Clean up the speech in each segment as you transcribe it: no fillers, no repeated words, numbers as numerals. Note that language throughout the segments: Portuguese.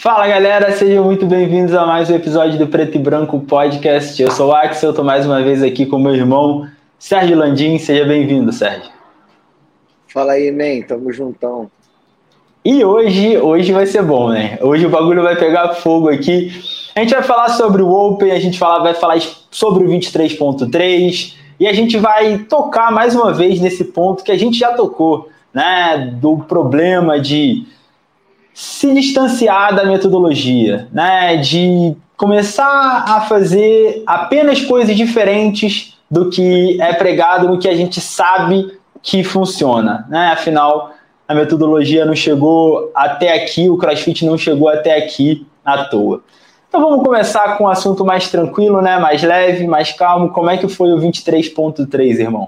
Fala galera, sejam muito bem-vindos a mais um episódio do Preto e Branco Podcast. Eu sou o Axel, estou mais uma vez aqui com meu irmão Sérgio Landim. Seja bem-vindo, Sérgio. Fala aí, man, tamo juntão. E hoje vai ser bom, né? Hoje o bagulho vai pegar fogo aqui. A gente vai falar sobre o Open, vai falar sobre o 23.3 e a gente vai tocar mais uma vez nesse ponto que a gente já tocou, né? Do problema de se distanciar da metodologia, né? De começar a fazer apenas coisas diferentes do que é pregado, no que a gente sabe que funciona, né? Afinal, a metodologia não chegou até aqui, o CrossFit não chegou até aqui à toa. Então vamos começar com um assunto mais tranquilo, né? Mais leve, mais calmo. Como é que foi o 23.3, irmão?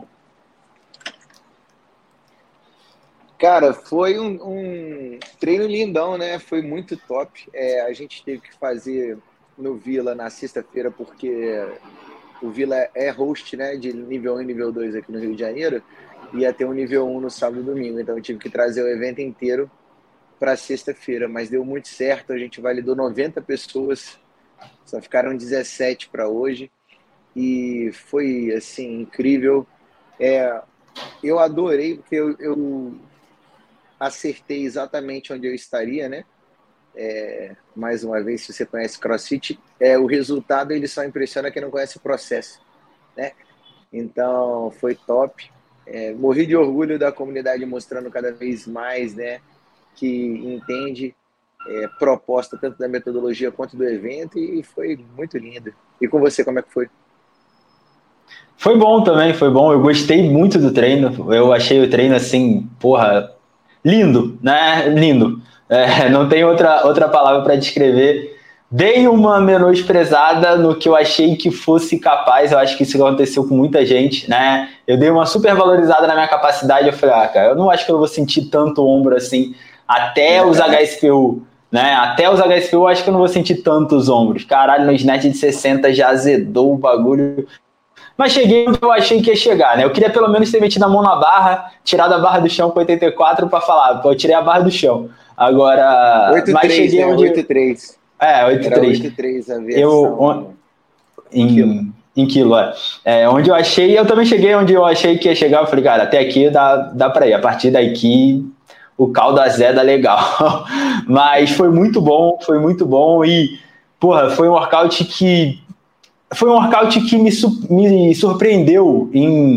Cara, foi um treino lindão, né? Foi muito top. A gente teve que fazer no Vila na sexta-feira, porque o Vila é host, né? De nível 1 e nível 2 aqui no Rio de Janeiro. Ia ter um nível 1 no sábado e domingo. Então eu tive que trazer o evento inteiro para sexta-feira. Mas deu muito certo. A gente validou 90 pessoas. Só ficaram 17 para hoje. E foi, assim, incrível. Eu adorei, porque eu acertei exatamente onde eu estaria, né? Mais uma vez, se você conhece CrossFit, o resultado ele só impressiona quem não conhece o processo, né? Então, foi top. Morri de orgulho da comunidade mostrando cada vez mais, né? Que entende proposta tanto da metodologia quanto do evento, e foi muito lindo. E com você, como é que foi? Foi bom também, foi bom. Eu gostei muito do treino. Eu achei o treino assim, porra, lindo, né? Lindo. Não tem outra palavra para descrever. Dei uma menosprezada no que eu achei que fosse capaz. Eu acho que isso aconteceu com muita gente, né? Eu dei uma super valorizada na minha capacidade. Eu falei, cara, eu não acho que eu vou sentir tanto ombro assim até os HSPU, né? Até os HSPU eu acho que eu não vou sentir tantos ombros. Caralho, no snatch de 60 já azedou o bagulho. Mas cheguei onde eu achei que ia chegar, né? Eu queria pelo menos ter metido a mão na barra, tirado a barra do chão com 84 para falar, pô, eu tirei a barra do chão. Agora, mas 8-3, cheguei né? onde... 8-3. Era 8.3. 8-3 a Eu, versão em quilo. em quilo, onde eu achei, eu também cheguei onde eu achei que ia chegar, eu falei, cara, até aqui dá pra ir, a partir daqui o caldo azeda legal. Mas foi muito bom e, porra, foi um workout que me surpreendeu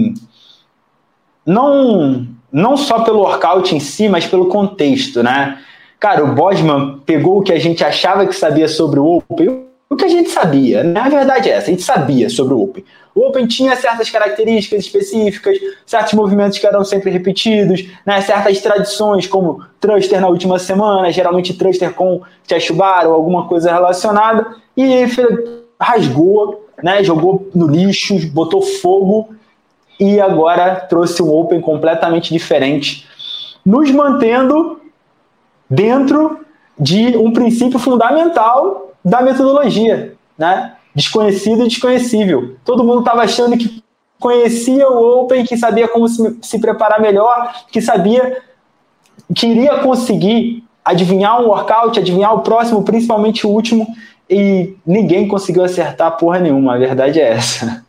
não só pelo workout em si, mas pelo contexto, né? Cara, o Bosman pegou o que a gente achava que sabia sobre o Open, o que a gente sabia, né? A verdade é essa, a gente sabia sobre o Open. O Open tinha certas características específicas, certos movimentos que eram sempre repetidos, né? Certas tradições, como thruster na última semana, geralmente thruster com chest bar ou alguma coisa relacionada, e rasgou, né? Jogou no lixo, botou fogo, e agora trouxe um Open completamente diferente, nos mantendo dentro de um princípio fundamental da metodologia, né? Desconhecido e desconhecível. Todo mundo estava achando que conhecia o Open, que sabia como se preparar melhor, que iria conseguir adivinhar um workout, adivinhar o próximo, principalmente o último, e ninguém conseguiu acertar porra nenhuma. A verdade é essa.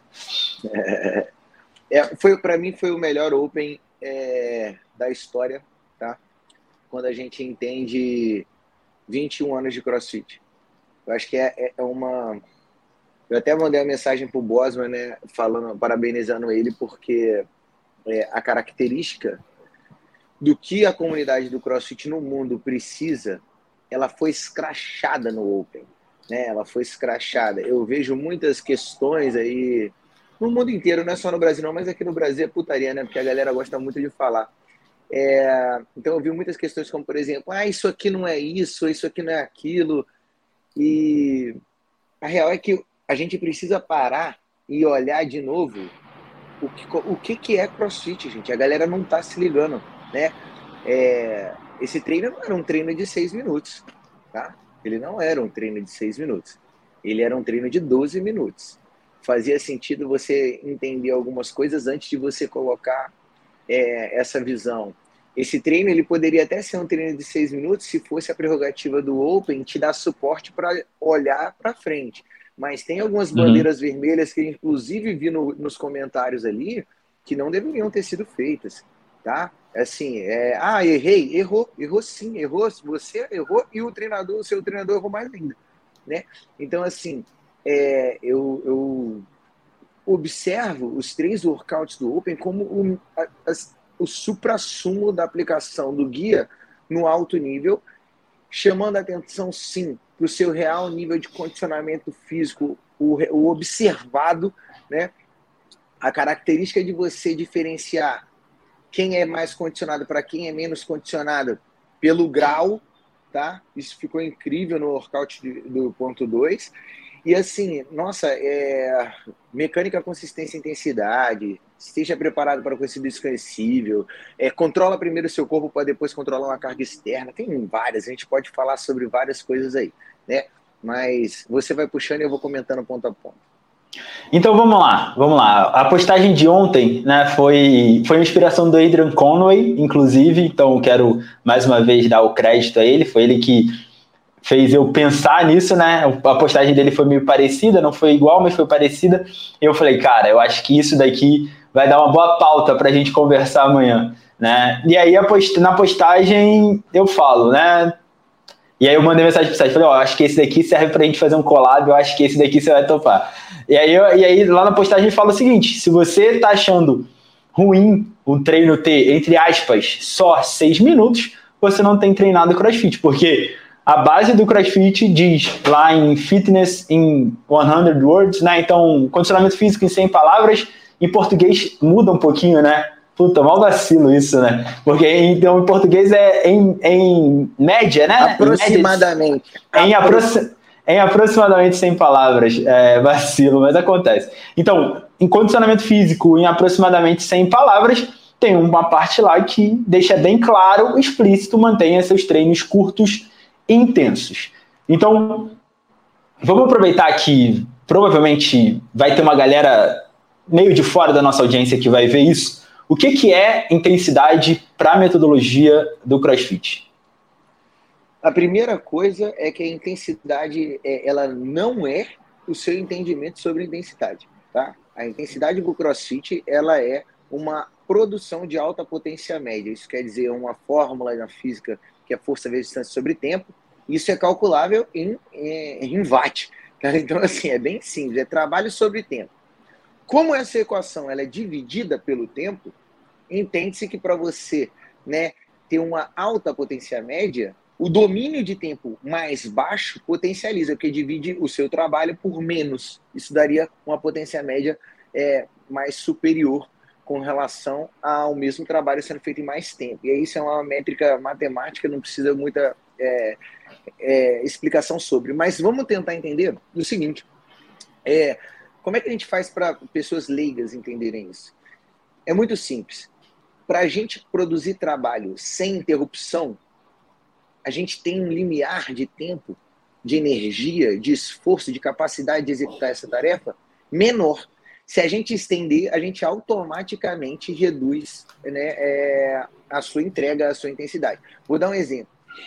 Para mim foi o melhor Open da história, tá? Quando a gente entende 21 anos de CrossFit. Eu acho que é uma... Eu até mandei uma mensagem pro Bosman, né, parabenizando ele, porque a característica do que a comunidade do CrossFit no mundo precisa, ela foi escrachada no Open, né? Ela foi escrachada. Eu vejo muitas questões aí no mundo inteiro, não é só no Brasil não, mas aqui no Brasil é putaria, né? Porque a galera gosta muito de falar. Então eu vi muitas questões como, por exemplo, isso aqui não é isso aqui não é aquilo. E a real é que a gente precisa parar e olhar de novo o que é CrossFit, gente. A galera não tá se ligando, né? Esse treino não era um treino de 6 minutos, tá? Ele não era um treino de 6 minutos. Ele era um treino de 12 minutos. Fazia sentido você entender algumas coisas antes de você colocar essa visão Esse treino ele poderia até ser um treino de 6 minutos se fosse a prerrogativa do Open te dar suporte para olhar para frente. Mas tem algumas bandeiras vermelhas que inclusive vi nos comentários ali que não deveriam ter sido feitas, tá? Assim, errou sim, você errou e o seu treinador errou mais ainda, né? Então, assim, eu observo os 3 workouts do Open como o suprassumo da aplicação do guia no alto nível, chamando a atenção, sim, para o seu real nível de condicionamento físico, o observado, né? A característica de você diferenciar quem é mais condicionado para quem é menos condicionado pelo grau, tá? Isso ficou incrível no workout do ponto 2. E assim, nossa, mecânica, consistência e intensidade, esteja preparado para o conhecido desconhecível, controla primeiro o seu corpo para depois controlar uma carga externa, tem várias, a gente pode falar sobre várias coisas aí, né? Mas você vai puxando e eu vou comentando ponto a ponto. Então vamos lá. A postagem de ontem, né, foi inspiração do Adrian Conway, inclusive, então quero mais uma vez dar o crédito a ele, foi ele que fez eu pensar nisso, né? A postagem dele foi meio parecida, não foi igual, mas foi parecida. E eu falei, cara, eu acho que isso daqui vai dar uma boa pauta pra gente conversar amanhã, né? E aí na postagem eu falo, né? E aí eu mandei mensagem pro site, falei, acho que esse daqui serve pra gente fazer um collab, eu acho que esse daqui você vai topar. E aí lá na postagem fala o seguinte, se você tá achando ruim o treino ter, entre aspas, só 6 minutos, você não tem treinado CrossFit, porque a base do CrossFit diz lá em Fitness in 100 Words, né? Então, condicionamento físico em 100 palavras, em português muda um pouquinho, né? Puta, mal vacilo isso, né? Porque então em português é em média, né? Aproximadamente. Em aproximadamente 100 palavras, vacilo, mas acontece. Então, em condicionamento físico, em aproximadamente 100 palavras, tem uma parte lá que deixa bem claro, explícito, mantenha seus treinos curtos e intensos. Então, vamos aproveitar que provavelmente vai ter uma galera meio de fora da nossa audiência que vai ver isso. O que é intensidade para a metodologia do CrossFit? A primeira coisa é que a intensidade, ela não é o seu entendimento sobre intensidade, tá? A intensidade do CrossFit, ela é uma produção de alta potência média. Isso quer dizer uma fórmula na física que é força vezes distância sobre tempo. Isso é calculável em watt. Tá? Então, assim, é bem simples. É trabalho sobre tempo. Como essa equação ela é dividida pelo tempo, entende-se que para você, né, ter uma alta potência média, o domínio de tempo mais baixo potencializa, porque divide o seu trabalho por menos. Isso daria uma potência média mais superior com relação ao mesmo trabalho sendo feito em mais tempo. E aí isso é uma métrica matemática, não precisa muita explicação sobre. Mas vamos tentar entender o seguinte, como é que a gente faz para pessoas leigas entenderem isso? É muito simples. Para a gente produzir trabalho sem interrupção, a gente tem um limiar de tempo, de energia, de esforço, de capacidade de executar essa tarefa menor. Se a gente estender, a gente automaticamente reduz, né, a sua entrega, a sua intensidade. Vou dar um exemplo.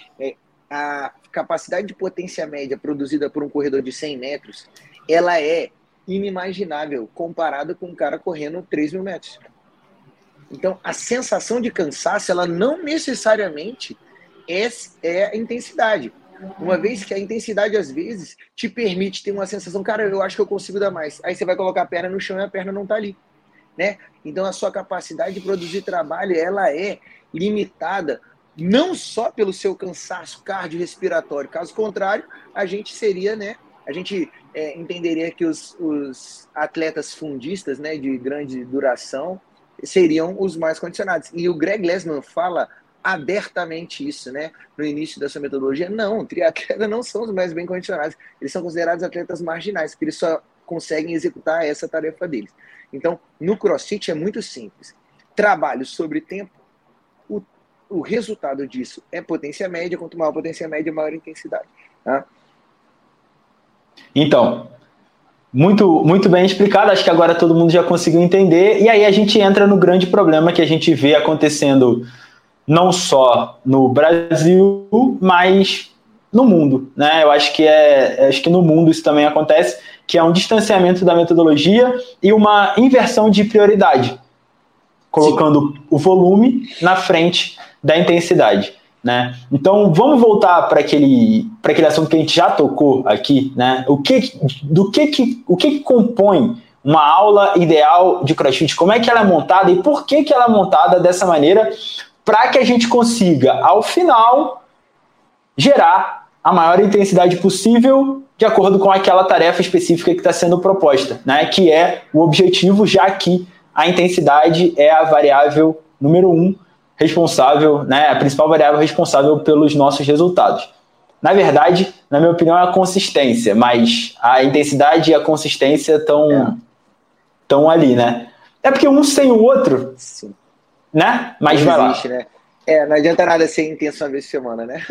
A capacidade de potência média produzida por um corredor de 100 metros, ela é inimaginável comparada com um cara correndo 3.000 metros. Então, a sensação de cansaço, ela não necessariamente é a intensidade. Uma vez que a intensidade, às vezes, te permite ter uma sensação, cara, eu acho que eu consigo dar mais. Aí você vai colocar a perna no chão e a perna não está ali, né? Então, a sua capacidade de produzir trabalho, ela é limitada não só pelo seu cansaço cardiorrespiratório. Caso contrário, a gente seria, né? A gente entenderia que os atletas fundistas, né, de grande duração, seriam os mais condicionados. E o Greg Glassman fala abertamente isso, né? No início da sua metodologia. Não, triatletas não são os mais bem condicionados. Eles são considerados atletas marginais, porque eles só conseguem executar essa tarefa deles. Então, no CrossFit é muito simples. Trabalho sobre tempo, o resultado disso é potência média. Quanto maior a potência média, maior a intensidade. Tá? Então, muito bem explicado, acho que agora todo mundo já conseguiu entender, e aí a gente entra no grande problema que a gente vê acontecendo não só no Brasil, mas no mundo, né? Eu acho que no mundo isso também acontece, que é um distanciamento da metodologia e uma inversão de prioridade, colocando Sim. o volume na frente da intensidade, né? Então vamos voltar para aquele assunto que a gente já tocou aqui, né? O que compõe uma aula ideal de CrossFit? Como é que ela é montada e por que ela é montada dessa maneira, para que a gente consiga, ao final, gerar a maior intensidade possível de acordo com aquela tarefa específica que está sendo proposta, né? Que é o objetivo, já que a intensidade é a variável número 1 responsável, né? A principal variável responsável pelos nossos resultados. Na verdade, na minha opinião, é a consistência, mas a intensidade e a consistência estão ali, né? É porque um sem o outro, Sim. Né? Mas não vai existe, lá. Né? Não adianta nada ser intenso uma vez por semana, né?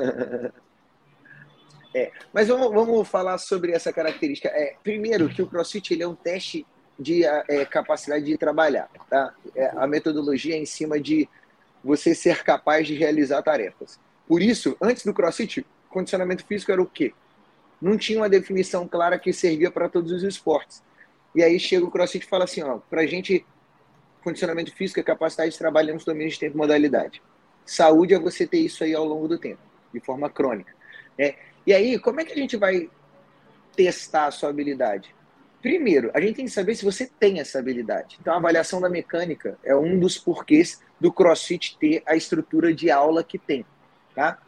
Mas vamos falar sobre essa característica. Primeiro, que o CrossFit ele é um teste de capacidade de trabalhar. Tá? A metodologia é em cima de você ser capaz de realizar tarefas. Por isso, antes do CrossFit, condicionamento físico era o quê? Não tinha uma definição clara que servia para todos os esportes. E aí chega o CrossFit e fala assim, para a gente, condicionamento físico é capacidade de trabalhar nos domínios de tempo e modalidade. Saúde é você ter isso aí ao longo do tempo, de forma crônica. E aí, como é que a gente vai testar a sua habilidade? Primeiro, a gente tem que saber se você tem essa habilidade. Então, a avaliação da mecânica é um dos porquês do CrossFit ter a estrutura de aula que tem. Tá?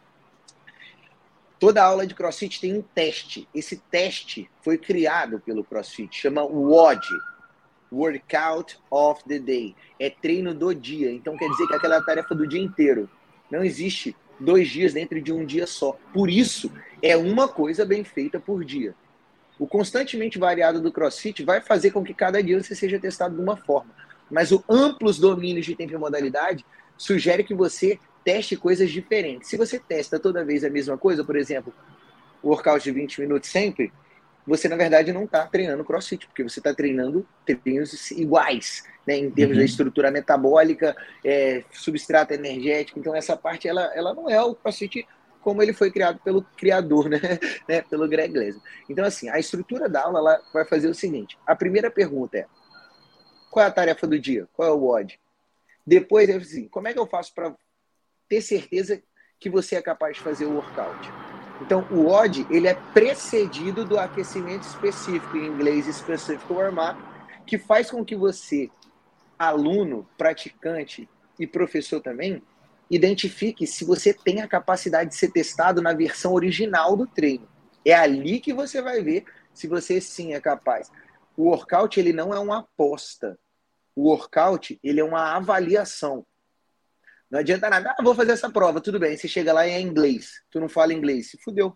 Toda aula de CrossFit tem um teste. Esse teste foi criado pelo CrossFit, chama WOD, Workout of the Day. É treino do dia. Então, quer dizer que aquela é a tarefa do dia inteiro. Não existe 2 dias dentro de um dia só. Por isso, é uma coisa bem feita por dia. O constantemente variado do CrossFit vai fazer com que cada dia você seja testado de uma forma. Mas o amplos domínios de tempo e modalidade sugere que você teste coisas diferentes. Se você testa toda vez a mesma coisa, por exemplo, o workout de 20 minutos sempre, você, na verdade, não está treinando CrossFit, porque você está treinando treinos iguais, né, em termos da estrutura metabólica, substrato energético. Então, essa parte, ela não é o CrossFit como ele foi criado pelo criador, né, pelo Greg Glazer. Então, assim, a estrutura da aula ela vai fazer o seguinte. A primeira pergunta é, qual é a tarefa do dia? Qual é o WOD? Depois, assim, como é que eu faço para ter certeza que você é capaz de fazer o workout? Então, o WOD, ele é precedido do aquecimento específico, em inglês, Specific Warm-up, que faz com que você, aluno, praticante e professor também, identifique se você tem a capacidade de ser testado na versão original do treino. É ali que você vai ver se você sim é capaz. O workout, ele não é uma aposta. O workout, ele é uma avaliação. Não adianta nada, vou fazer essa prova, tudo bem. Você chega lá e é inglês. Tu não fala inglês, se fudeu.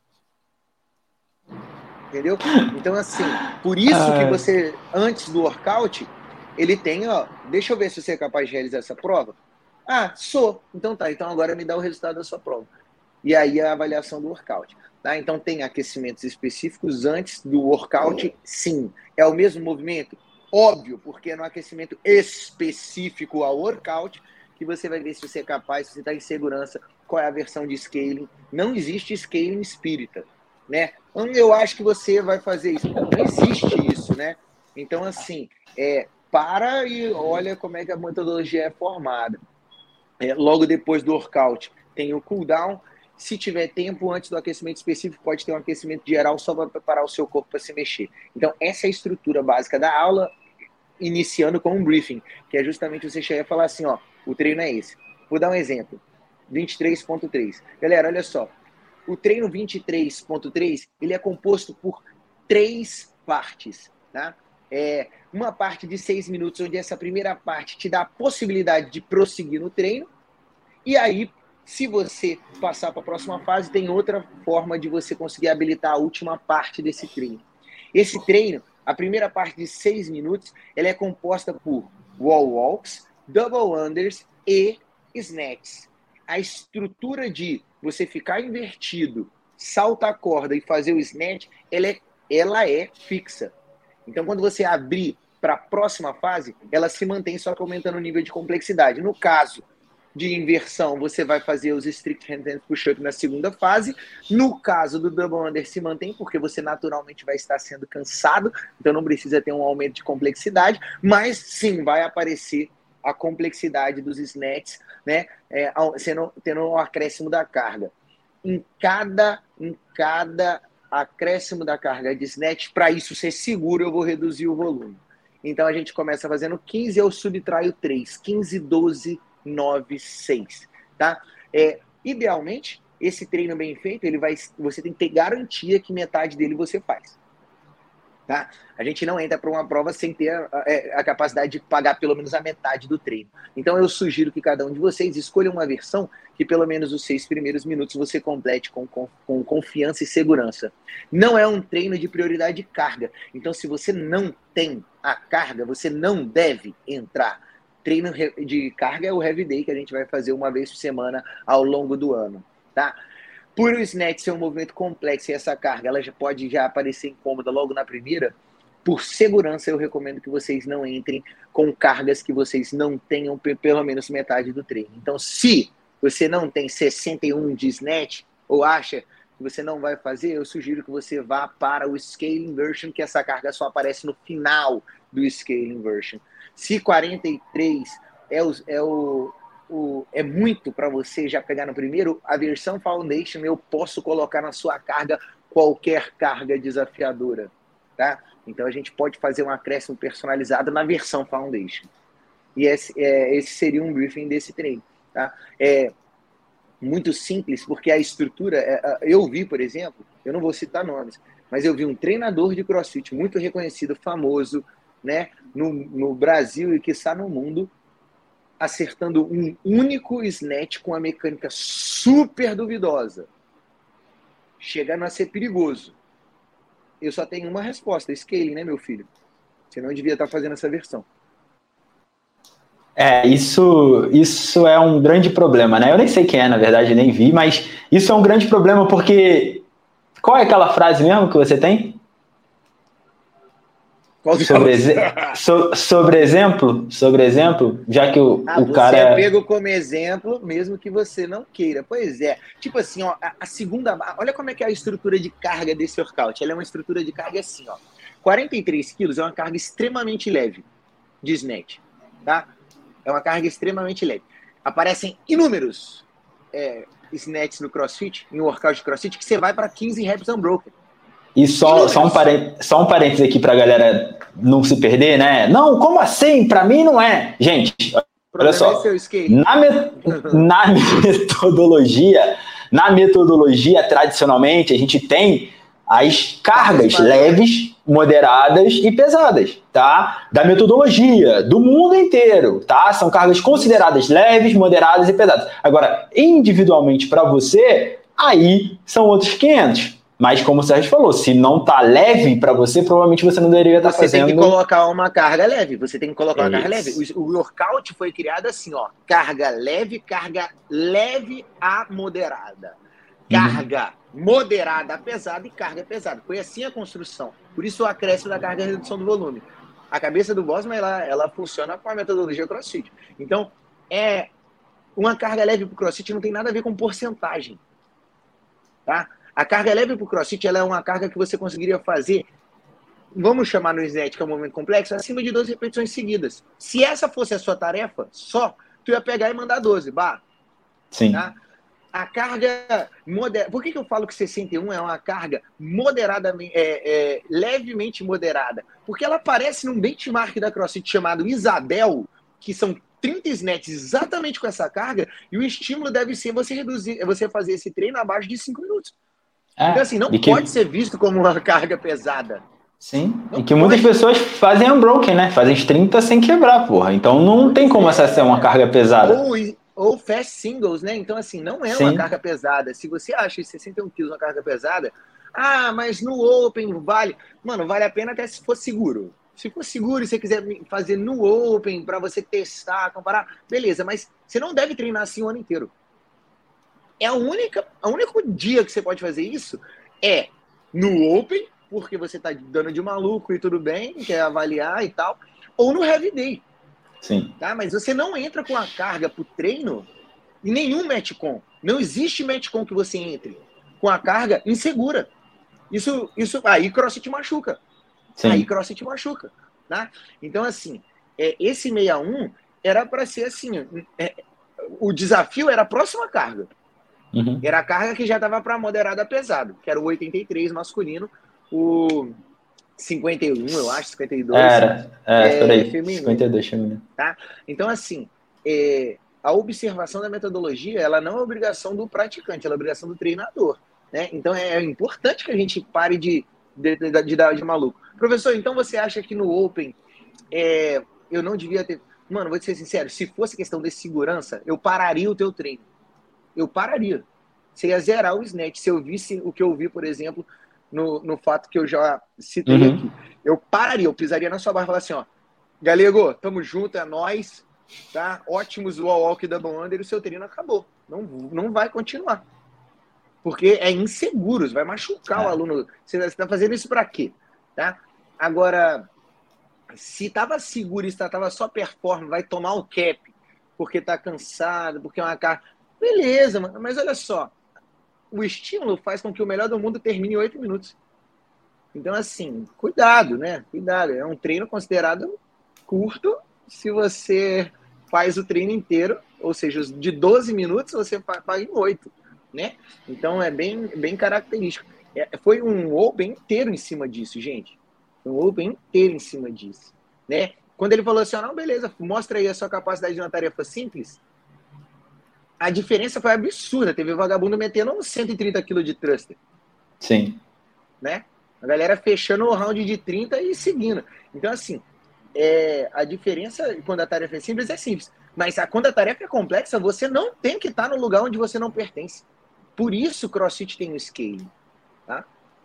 Entendeu? Então, assim, por isso que você, antes do workout, ele tem, deixa eu ver se você é capaz de realizar essa prova. Sou. Então tá, então agora me dá o resultado da sua prova. E aí a avaliação do workout. Tá? Então tem aquecimentos específicos antes do workout, sim. É o mesmo movimento? Óbvio, porque é no aquecimento específico ao workout que você vai ver se você é capaz, se você está em segurança, qual é a versão de scaling. Não existe scaling espírita, né? Eu acho que você vai fazer isso. Não existe isso, né? Então, assim, para e olha como é que a metodologia é formada. Logo depois do workout tem o cooldown. Se tiver tempo antes do aquecimento específico, pode ter um aquecimento geral só para preparar o seu corpo para se mexer. Então, essa é a estrutura básica da aula, iniciando com um briefing, que é justamente você chegar e falar assim, o treino é esse. Vou dar um exemplo. 23.3. Galera, olha só. O treino 23.3, ele é composto por 3 partes, tá? Uma parte de 6 minutos, onde essa primeira parte te dá a possibilidade de prosseguir no treino. E aí, se você passar para a próxima fase, tem outra forma de você conseguir habilitar a última parte desse treino. Esse treino, a primeira parte de 6 minutos, ela é composta por wall walks, double unders e snatches. A estrutura de você ficar invertido, salta a corda e fazer o snatch, ela é fixa. Então, quando você abrir para a próxima fase, ela se mantém, só que aumentando o nível de complexidade. No caso de inversão, você vai fazer os strict handstand push-up na segunda fase. No caso do double under, se mantém, porque você naturalmente vai estar sendo cansado, então não precisa ter um aumento de complexidade, mas sim, vai aparecer a complexidade dos snatches, né, tendo um acréscimo da carga. Em cada acréscimo da carga de snatch, para isso ser seguro, eu vou reduzir o volume. Então a gente começa fazendo 15, eu subtraio 3, 15, 12, 9, 6, tá? Idealmente, esse treino bem feito, você tem que ter garantia que metade dele você faz. Tá? A gente não entra para uma prova sem ter a capacidade de pagar pelo menos a metade do treino. Então eu sugiro que cada um de vocês escolha uma versão que pelo menos os 6 primeiros minutos você complete com confiança e segurança. Não é um treino de prioridade de carga. Então se você não tem a carga, você não deve entrar. Treino de carga é o heavy day que a gente vai fazer uma vez por semana ao longo do ano. Tá? Por o snatch ser um movimento complexo e essa carga ela pode aparecer incômoda logo na primeira, por segurança eu recomendo que vocês não entrem com cargas que vocês não tenham pelo menos metade do treino. Então, se você não tem 61 de snatch ou acha que você não vai fazer, eu sugiro que você vá para o scaling version, que essa carga só aparece no final do scaling version. Se 43 é muito para você já pegar no primeiro, a versão Foundation eu posso colocar na sua carga qualquer carga desafiadora, tá? Então a gente pode fazer um acréscimo personalizado na versão Foundation. E esse seria um briefing desse treino, tá? É muito simples, porque a estrutura... eu vi, por exemplo, eu não vou citar nomes, mas eu vi um treinador de CrossFit muito reconhecido, famoso, né, no Brasil e quiçá no mundo, acertando um único snatch com a mecânica super duvidosa, chegando a ser perigoso. Eu só tenho uma resposta: scaling, né, meu filho? Você não devia estar fazendo essa versão. Isso é um grande problema, né? Eu nem sei quem é, na verdade, nem vi, mas isso é um grande problema porque... Qual é aquela frase mesmo que você tem? Sobre exemplo, já que o cara... Você é pego como exemplo, mesmo que você não queira. Pois é. Tipo assim, ó, a segunda... Olha como é que é a estrutura de carga desse workout. Ela é uma estrutura de carga assim, ó. 43 quilos é uma carga extremamente leve de snatch, tá? É uma carga extremamente leve. Aparecem inúmeros snatches no CrossFit, em workout de CrossFit, que você vai para 15 reps unbroken. E só um parênteses aqui pra galera não se perder, né? Não, como assim? Pra mim não é. Gente, olha só. Na metodologia, tradicionalmente, a gente tem as cargas leves, moderadas e pesadas, tá? Da metodologia, do mundo inteiro, tá? São cargas consideradas leves, moderadas e pesadas. Agora, individualmente para você, aí são outros 500. Mas como o Sérgio falou, se não tá leve para você, provavelmente você não deveria estar fazendo... Você tem que colocar uma carga leve. Você tem que colocar uma carga leve. O workout foi criado assim, ó. Carga leve a moderada. Carga moderada a pesada e carga pesada. Foi assim a construção. Por isso o acréscimo da carga e a redução do volume. A cabeça do Bosman, ela funciona com a metodologia CrossFit. Então, uma carga leve pro CrossFit não tem nada a ver com porcentagem. Tá? A carga leve pro CrossFit, ela é uma carga que você conseguiria fazer, vamos chamar no snatch, que é um movimento complexo, acima de 12 repetições seguidas. Se essa fosse a sua tarefa, tu ia pegar e mandar 12, Sim. Tá? A carga moderada... Por que eu falo que 61 é uma carga moderadamente, levemente moderada? Porque ela aparece num benchmark da CrossFit chamado Isabel, que são 30 snatches exatamente com essa carga, e o estímulo deve ser você fazer esse treino abaixo de 5 minutos. Então, assim, não pode ser visto como uma carga pesada. Sim, e que muitas pessoas fazem unbroken, né? Fazem 30 sem quebrar, porra. Então não tem como essa ser uma carga pesada. Ou fast singles, né? Então, assim, não é uma carga pesada. Se você acha 61 quilos uma carga pesada, mas no Open vale... Mano, vale a pena até se for seguro. Se for seguro e você quiser fazer no Open para você testar, comparar, beleza. Mas você não deve treinar assim o ano inteiro. O único dia que você pode fazer isso é no Open, porque você tá dando de maluco e tudo bem, quer avaliar e tal, ou no Heavy Day. Sim. Tá? Mas você não entra com a carga pro treino E nenhum Metcon. Não existe Metcon que você entre com a carga insegura. Isso aí CrossFit machuca. Sim. Aí CrossFit machuca. Tá? Então, assim, esse 61 era para ser assim, o desafio era a próxima carga. Uhum. Era a carga que já estava para moderada a pesado, que era o 83 masculino, o 51, eu acho, 52. Por aí, feminino. 52 feminino. Tá? Então, assim, a observação da metodologia, ela não é obrigação do praticante, ela é obrigação do treinador. Né? Então, é importante que a gente pare de dar de maluco. Professor, então você acha que no Open eu não devia ter... Mano, vou te ser sincero, se fosse questão de segurança, eu pararia o teu treino. Eu pararia. Você ia zerar o snatch. Se eu visse o que eu vi, por exemplo, no fato que eu já citei aqui. Eu pararia, eu pisaria na sua barra e falaria assim, ó, Galego, tamo junto, é nóis, tá? Ótimos wall walk da double under e o seu treino acabou. Não vai continuar. Porque é inseguro, vai machucar o aluno. Você tá fazendo isso pra quê? Tá? Agora, se tava seguro e tava só performance, vai tomar o cap, porque tá cansado, porque é uma carga... Beleza, mas olha só, o estímulo faz com que o melhor do mundo termine em 8 minutos. Então, assim, cuidado, né? Cuidado. É um treino considerado curto se você faz o treino inteiro, ou seja, de 12 minutos você faz em 8, né? Então, é bem característico. Foi um Open inteiro em cima disso, gente. Foi um Open inteiro em cima disso, né? Quando ele falou assim, não, beleza, mostra aí a sua capacidade de uma tarefa simples, a diferença foi absurda. Teve o vagabundo metendo uns 130 kg de thruster. Sim. Né? A galera fechando o round de 30 e seguindo. Então, assim, a diferença quando a tarefa é simples. Mas quando a tarefa é complexa, você não tem que estar no lugar onde você não pertence. Por isso o CrossFit tem o scale. Tá?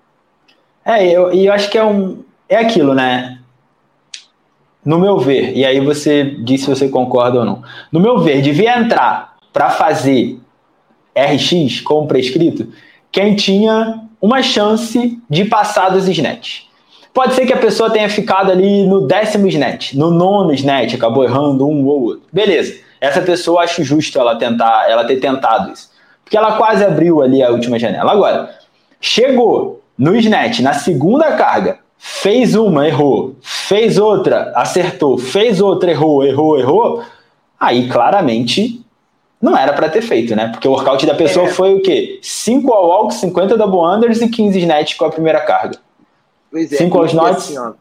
Eu acho que é aquilo, né? No meu ver, e aí você diz se você concorda ou não. No meu ver, devia entrar para fazer RX como prescrito quem tinha uma chance de passar dos snatch. Pode ser que a pessoa tenha ficado ali no 10º snatch, no 9º snatch, acabou errando um ou outro. Beleza, essa pessoa acho justo ela ter tentado isso, porque ela quase abriu ali a última janela. Agora, chegou no snatch, na segunda carga, fez uma, errou, fez outra, acertou, fez outra, errou, aí claramente não era para ter feito, né? Porque o workout da pessoa foi o quê? 5 all walks, 50 double unders e 15 snatch com a primeira carga. Pois é. 5 all snots. Assim,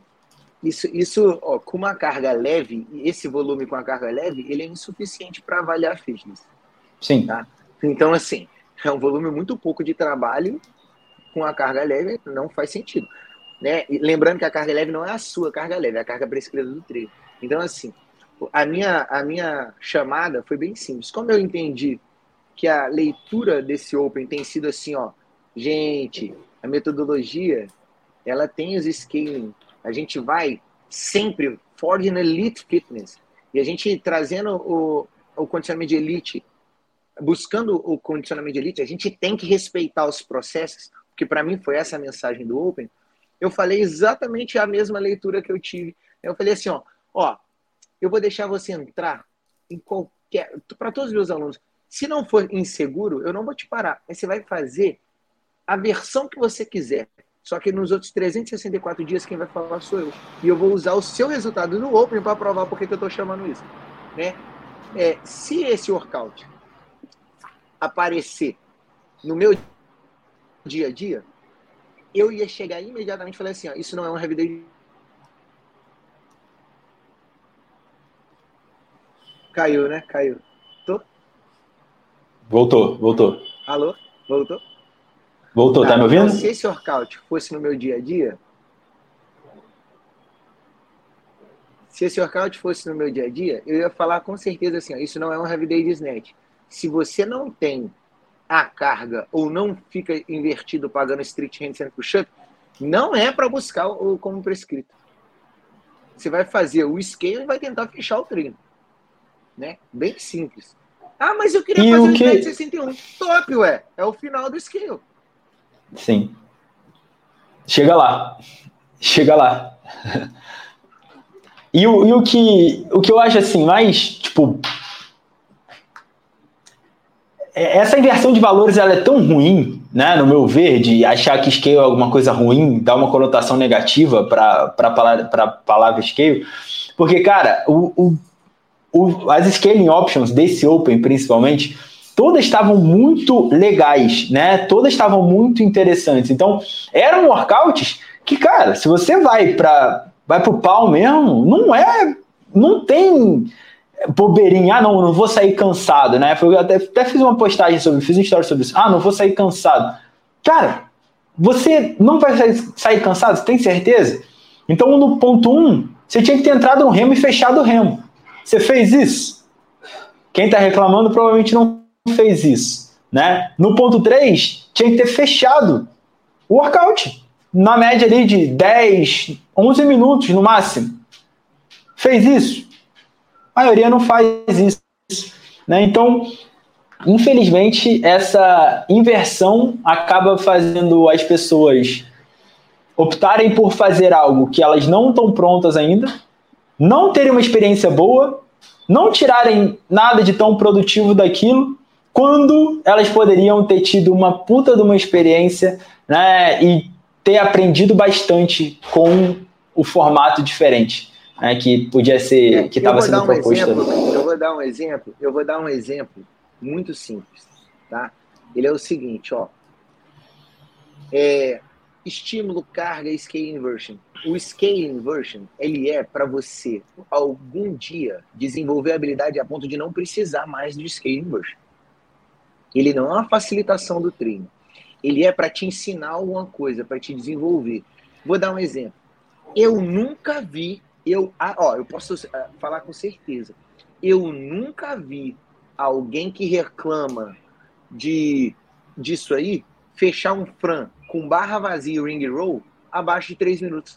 isso com uma carga leve, esse volume com a carga leve, ele é insuficiente para avaliar fitness. Sim. Tá? Então, assim, é um volume muito pouco de trabalho com a carga leve, não faz sentido. Né? E lembrando que a carga leve não é a sua carga leve, é a carga prescrita do treino. Então, assim, a minha chamada foi bem simples. Como eu entendi que a leitura desse Open tem sido assim, ó, gente, a metodologia, ela tem os scaling. A gente vai sempre forward na Elite Fitness. E a gente trazendo o condicionamento de elite, buscando o condicionamento de elite, a gente tem que respeitar os processos, porque para mim foi essa a mensagem do Open. Eu falei exatamente a mesma leitura que eu tive. Eu falei assim, ó, eu vou deixar você entrar em qualquer... Para todos os meus alunos, se não for inseguro, eu não vou te parar. Mas você vai fazer a versão que você quiser. Só que nos outros 364 dias, quem vai falar sou eu. E eu vou usar o seu resultado no Open para provar por que eu estou chamando isso. Né? Se esse workout aparecer no meu dia a dia, eu ia chegar imediatamente e falar assim, ó, isso não é um heavy day. Caiu, né? Caiu. Tô? Voltou. Alô? Voltou? Voltou, tá me ouvindo? Então, se esse workout fosse no meu dia a dia, eu ia falar com certeza assim, ó, isso não é um heavy day de snatch. Se você não tem a carga ou não fica invertido pagando street handstand push-up, não é para buscar o como prescrito. Você vai fazer o scale e vai tentar fechar o treino. Né? Bem simples. Ah, mas eu queria fazer o snatch 61. Top, ué. É o final do scale. Sim. Chega lá. E o que eu acho assim, mais, tipo, essa inversão de valores ela é tão ruim, né, no meu ver, de achar que scale é alguma coisa ruim, dar uma conotação negativa para a palavra scale, porque, cara, as scaling options desse Open, principalmente, todas estavam muito legais, né? Todas estavam muito interessantes. Então, eram workouts que, cara, se você vai pro pau mesmo, não tem bobeirinha, não vou sair cansado, né? Eu até fiz uma postagem fiz uma história sobre isso. Não vou sair cansado. Cara, você não vai sair cansado, você tem certeza? Então, no ponto 1, você tinha que ter entrado no remo e fechado o remo. Você fez isso? Quem está reclamando provavelmente não fez isso, né? No ponto 3, tinha que ter fechado o workout. Na média ali de 10, 11 minutos no máximo. Fez isso? A maioria não faz isso, né? Então, infelizmente, essa inversão acaba fazendo as pessoas optarem por fazer algo que elas não estão prontas ainda, não terem uma experiência boa, não tirarem nada de tão produtivo daquilo, quando elas poderiam ter tido uma puta de uma experiência, né, e ter aprendido bastante com o formato diferente, né, que podia ser, que estava sendo proposto. Eu vou dar um exemplo muito simples, tá? Ele é o seguinte, ó. Estímulo, carga e scaling inversion. O scaling inversion, ele é para você, algum dia, desenvolver a habilidade a ponto de não precisar mais do scaling inversion. Ele não é uma facilitação do treino. Ele é para te ensinar alguma coisa, para te desenvolver. Vou dar um exemplo. Eu nunca vi, eu posso falar com certeza, eu nunca vi alguém que reclama disso aí, fechar um Fran com barra vazia e ring roll abaixo de 3 minutos.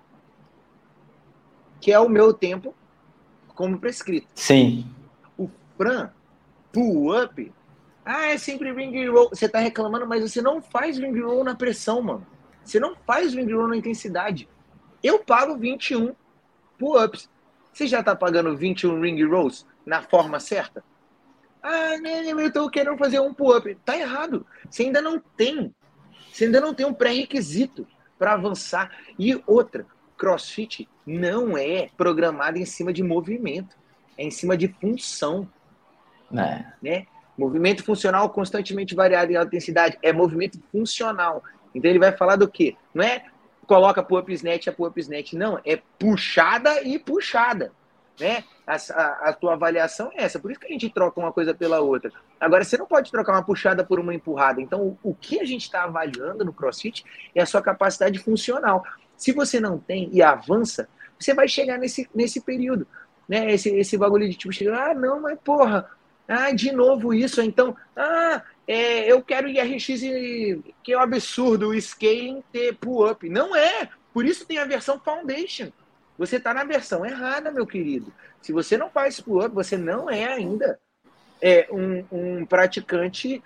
Que é o meu tempo como prescrito. Sim. O Fran, pull-up, é sempre ring roll. Você tá reclamando, mas você não faz ring roll na pressão, mano. Você não faz ring roll na intensidade. Eu pago 21 pull-ups. Você já tá pagando 21 ring rolls na forma certa? Eu tô querendo fazer um pull-up. Tá errado. Você ainda não tem um pré-requisito para avançar. E outra, CrossFit não é programado em cima de movimento. É em cima de função. Né? Movimento funcional constantemente variado em alta intensidade. É movimento funcional. Então ele vai falar do quê? Não é coloca pull-up snatch, pull-up snatch. Não, é puxada e puxada. Né? A tua avaliação é essa. Por isso que a gente troca uma coisa pela outra. Agora, você não pode trocar uma puxada por uma empurrada. Então, o que a gente está avaliando no CrossFit é a sua capacidade funcional. Se você não tem e avança, você vai chegar nesse período. Né? Esse bagulho de tipo, não, mas porra, de novo isso. Então, eu quero IRX, que é um absurdo, o scaling ter pull-up. Não é. Por isso tem a versão Foundation. Você está na versão errada, meu querido. Se você não faz pull-up, você não é ainda um praticante,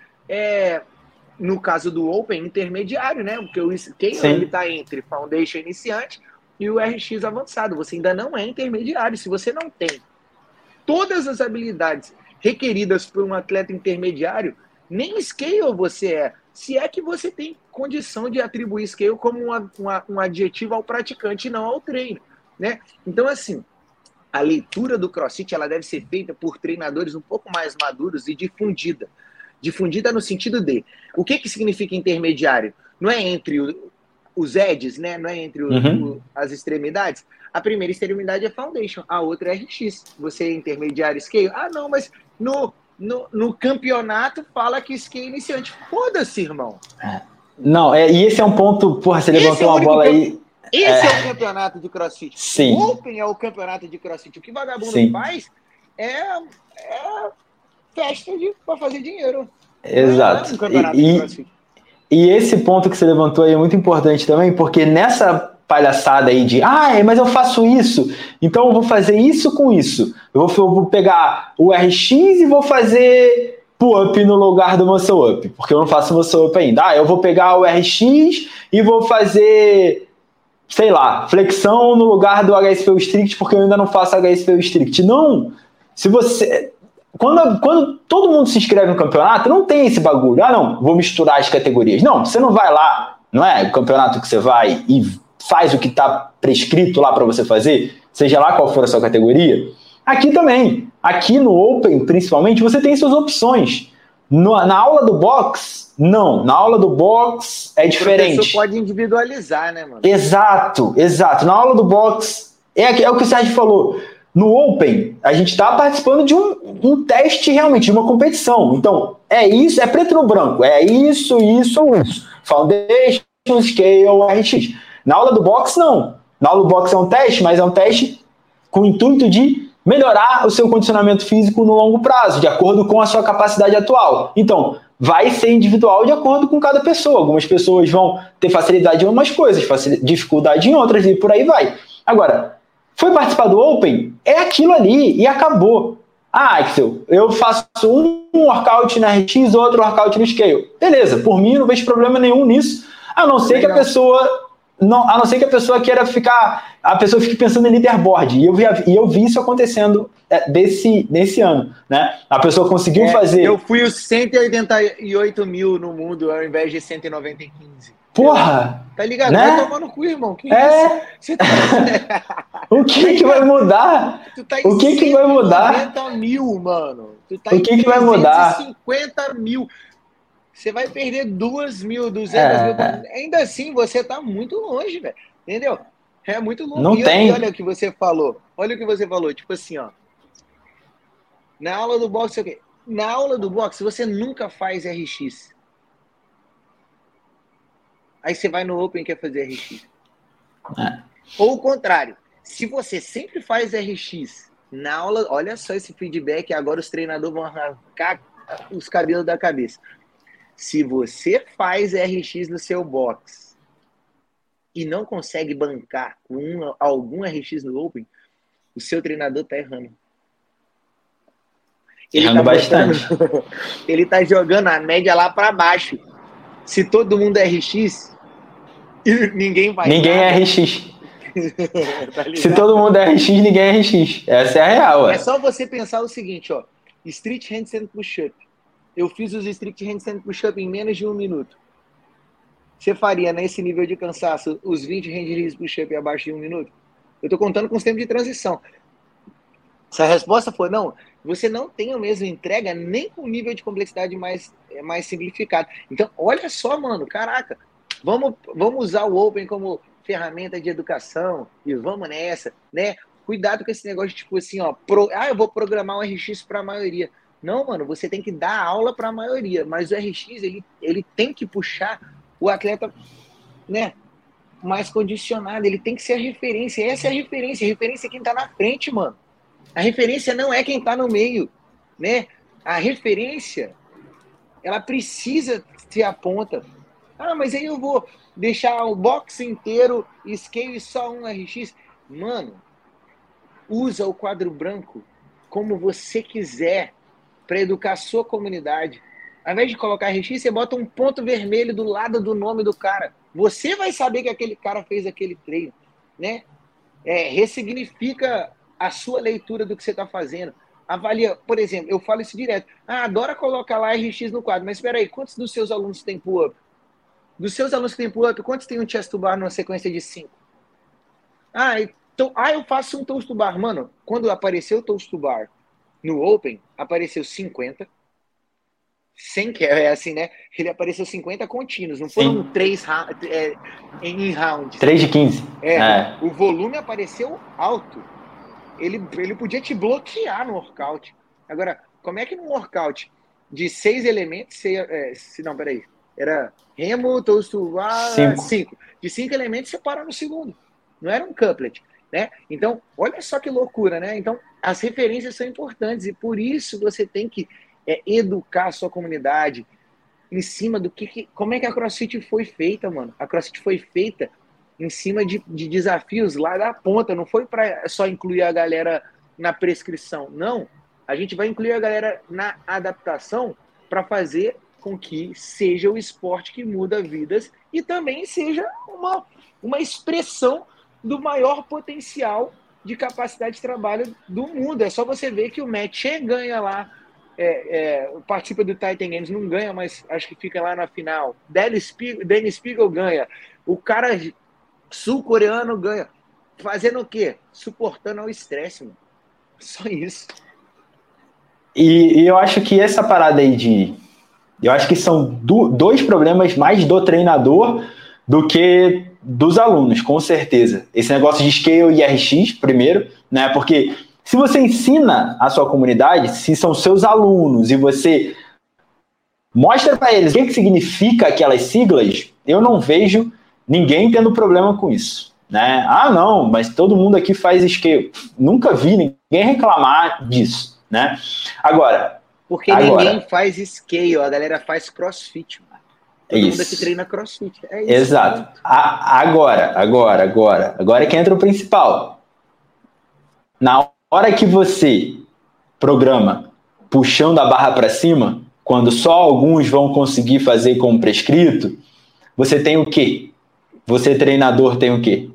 no caso do Open, intermediário, né? Porque o scale está entre Foundation iniciante e o RX avançado. Você ainda não é intermediário. Se você não tem todas as habilidades requeridas por um atleta intermediário, nem scale você é. Se é que você tem condição de atribuir scale como um adjetivo ao praticante e não ao treino. Né? Então, assim, a leitura do CrossFit ela deve ser feita por treinadores um pouco mais maduros e difundida. Difundida no sentido de, o que significa intermediário? Não é entre os edges, né? Não é entre as extremidades. A primeira extremidade é Foundation, a outra é RX. Você é intermediário scale? Não, mas no campeonato fala que scale é iniciante. Foda-se, irmão. Não, e esse é um ponto, porra, você levantou uma bola aí... Esse é o campeonato de CrossFit. Sim. O Open é o campeonato de CrossFit. O que vagabundo faz é festa para fazer dinheiro. Exato. Não é um campeonato de CrossFit. E esse ponto que você levantou aí é muito importante também, porque nessa palhaçada aí de mas eu faço isso, então eu vou fazer isso com isso. Eu vou pegar o RX e vou fazer pull-up no lugar do muscle-up, porque eu não faço muscle-up ainda. Eu vou pegar o RX e vou fazer... sei lá, flexão no lugar do HSP Strict, porque eu ainda não faço HSP Strict. Não! Se você... quando todo mundo se inscreve no campeonato, não tem esse bagulho. Ah, não, vou misturar as categorias. Não, você não vai lá, não é o campeonato que você vai e faz o que está prescrito lá para você fazer, seja lá qual for a sua categoria. Aqui também. Aqui no Open, principalmente, você tem suas opções. Na aula do box, não. Na aula do box é diferente. O professor pode individualizar, né, mano? Exato. Na aula do box, é o que o Sérgio falou. No Open, a gente está participando de um teste realmente, de uma competição. Então, é isso, é preto no branco. É isso. Foundation, Scale, RX. Na aula do box, não. Na aula do box é um teste, mas é um teste com o intuito de melhorar o seu condicionamento físico no longo prazo, de acordo com a sua capacidade atual. Então, vai ser individual de acordo com cada pessoa. Algumas pessoas vão ter facilidade em umas coisas, dificuldade em outras e por aí vai. Agora, foi participar do Open? É aquilo ali e acabou. Ah, Axel, eu faço um workout na RX, outro workout no Scale. Beleza, por mim não vejo problema nenhum nisso, a não ser que a pessoa queira ficar, a pessoa fique pensando em leaderboard, e eu vi isso acontecendo nesse ano, né? A pessoa conseguiu fazer... Eu fui os 188 mil no mundo, ao invés de 195. Porra! Tá ligado? Né? Vai tomar no cu, irmão. Que isso? Você tá... O que vai mudar? Tu tá em o que vai mudar? 190 mil, mano. Tu tá o que vai mudar? 50 mil. Você vai perder 2 mil, 200 mil. Ainda assim, você tá muito longe, velho. Entendeu? É muito longe. Não tem. E olha o que você falou. Tipo assim, ó. Na aula do boxe, na aula do boxe, você nunca faz RX. Aí você vai no Open e quer fazer RX. Ou o contrário. Se você sempre faz RX na aula, olha só esse feedback, agora os treinadores vão arrancar os cabelos da cabeça. Se você faz RX no seu box e não consegue bancar com algum RX no Open, o seu treinador tá errando. Errando bastante. Ele tá jogando a média lá para baixo. Se todo mundo é RX, ninguém vai. Ninguém é RX. Tá. Se todo mundo é RX, ninguém é RX. Essa é a real. É só você pensar o seguinte, ó. Street Handstand Push-Up. Eu fiz os Street Handstand Push-Up em menos de 1 minuto. Você faria, nesse nível de cansaço, os 20 Hand Push-Up abaixo de 1 minuto? Eu tô contando com os tempos de transição. Se a resposta for não, você não tem a mesma entrega nem com o nível de complexidade mais simplificado. Então, olha só, mano, caraca, vamos usar o Open como ferramenta de educação e vamos nessa, né? Cuidado com esse negócio, tipo assim, ó, eu vou programar um RX para a maioria. Não, mano, você tem que dar aula para a maioria, mas o RX, ele tem que puxar o atleta, né, mais condicionado, ele tem que ser a referência. Essa é a referência é quem tá na frente, mano. A referência não é quem tá no meio, né? A referência, ela precisa ser a ponta. Ah, mas aí eu vou deixar o box inteiro, scale e só um RX. Mano, usa o quadro branco como você quiser para educar a sua comunidade. Ao invés de colocar RX, você bota um ponto vermelho do lado do nome do cara. Você vai saber que aquele cara fez aquele treino, né? Ressignifica a sua leitura do que você está fazendo. Avalia, por exemplo, eu falo isso direto. Adora colocar lá RX no quadro, mas espera aí, quantos dos seus alunos têm pull-up? Dos seus alunos que têm pull-up, quantos tem um chest to bar numa sequência de 5? Então, eu faço um toast to bar. Mano, quando apareceu o toast to bar no Open, apareceu 50. Sem que é assim, né? Ele apareceu 50 contínuos, não foram 3 em rounds. 3 de 15. O volume apareceu alto. Ele podia te bloquear no workout. Agora, como é que num workout de 6 elementos, não, peraí, era remo, toast to bar, 5. De 5 elementos, você para no segundo. Não era um couplet, né? Então, olha só que loucura, né? Então, as referências são importantes e por isso você tem que educar a sua comunidade em cima do como é que a CrossFit foi feita, mano. A CrossFit foi feita em cima de desafios lá da ponta, não foi para só incluir a galera na prescrição, não. A gente vai incluir a galera na adaptação para fazer com que seja o esporte que muda vidas e também seja uma expressão do maior potencial de capacidade de trabalho do mundo. É só você ver que o Matt Chen ganha lá participa do Titan Games, não ganha, mas acho que fica lá na final. Dennis Spiegel ganha. O cara sul-coreano ganha. Fazendo o quê? Suportando ao estresse, mano. Só isso. E eu acho que essa parada aí eu acho que são dois problemas mais do treinador do que dos alunos, com certeza. Esse negócio de scale e RX, primeiro, né? Porque se você ensina a sua comunidade, se são seus alunos e você mostra para eles o que significa aquelas siglas, eu não vejo ninguém tendo problema com isso, né? Ah, não, mas todo mundo aqui faz scale. Nunca vi ninguém reclamar disso, né? Agora, ninguém faz scale, a galera faz crossfit, mano. Todo mundo aqui treina crossfit. É isso. Exato. Agora é que entra o principal. Na hora que você programa puxando a barra para cima, quando só alguns vão conseguir fazer como prescrito, você tem o quê? Você, treinador, tem o quê?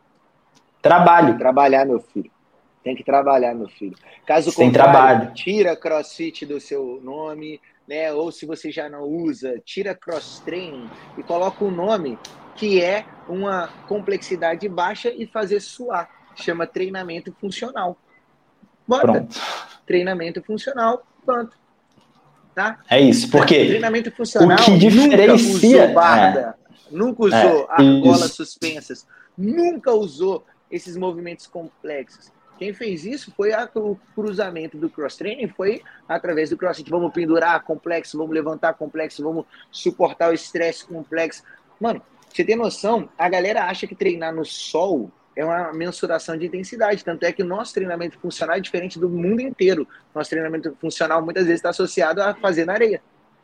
Trabalho. Trabalhar, meu filho. Tem que trabalhar, meu filho. Caso contrário, trabalho. Tira CrossFit do seu nome, né? Ou se você já não usa, tira Cross Training e coloca um nome que é uma complexidade baixa e fazer suar. Chama treinamento funcional. Bota. Pronto. Treinamento funcional, pronto. Tá? É isso, porque treinamento funcional o que diferencia... nunca usou barda, nunca usou argolas suspensas, nunca usou esses movimentos complexos. Quem fez isso foi o cruzamento do cross-training, foi através do crossfit. Vamos pendurar complexo, vamos levantar complexo, vamos suportar o estresse complexo. Mano, você tem noção? A galera acha que treinar no sol é uma mensuração de intensidade. Tanto é que o nosso treinamento funcional é diferente do mundo inteiro. Nosso treinamento funcional muitas vezes está associado a fazer na areia.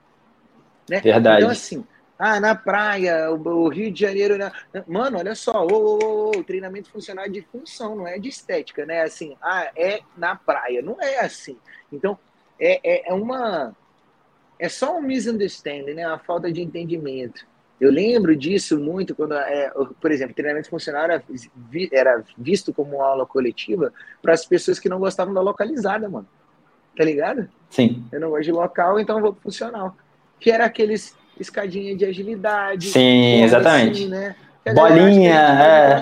Né? Verdade. Então, assim, na praia, o Rio de Janeiro... Mano, olha só, o treinamento funcional é de função, não é de estética, né? Assim, é na praia. Não é assim. Então, é só um misunderstanding, né? Uma falta de entendimento. Eu lembro disso muito quando, por exemplo, treinamento funcional era visto como uma aula coletiva para as pessoas que não gostavam da localizada, mano. Tá ligado? Sim. Eu não gosto de local, então eu vou pro funcional. Que era aqueles escadinha de agilidade. Sim, exatamente. Assim, né? Bolinha,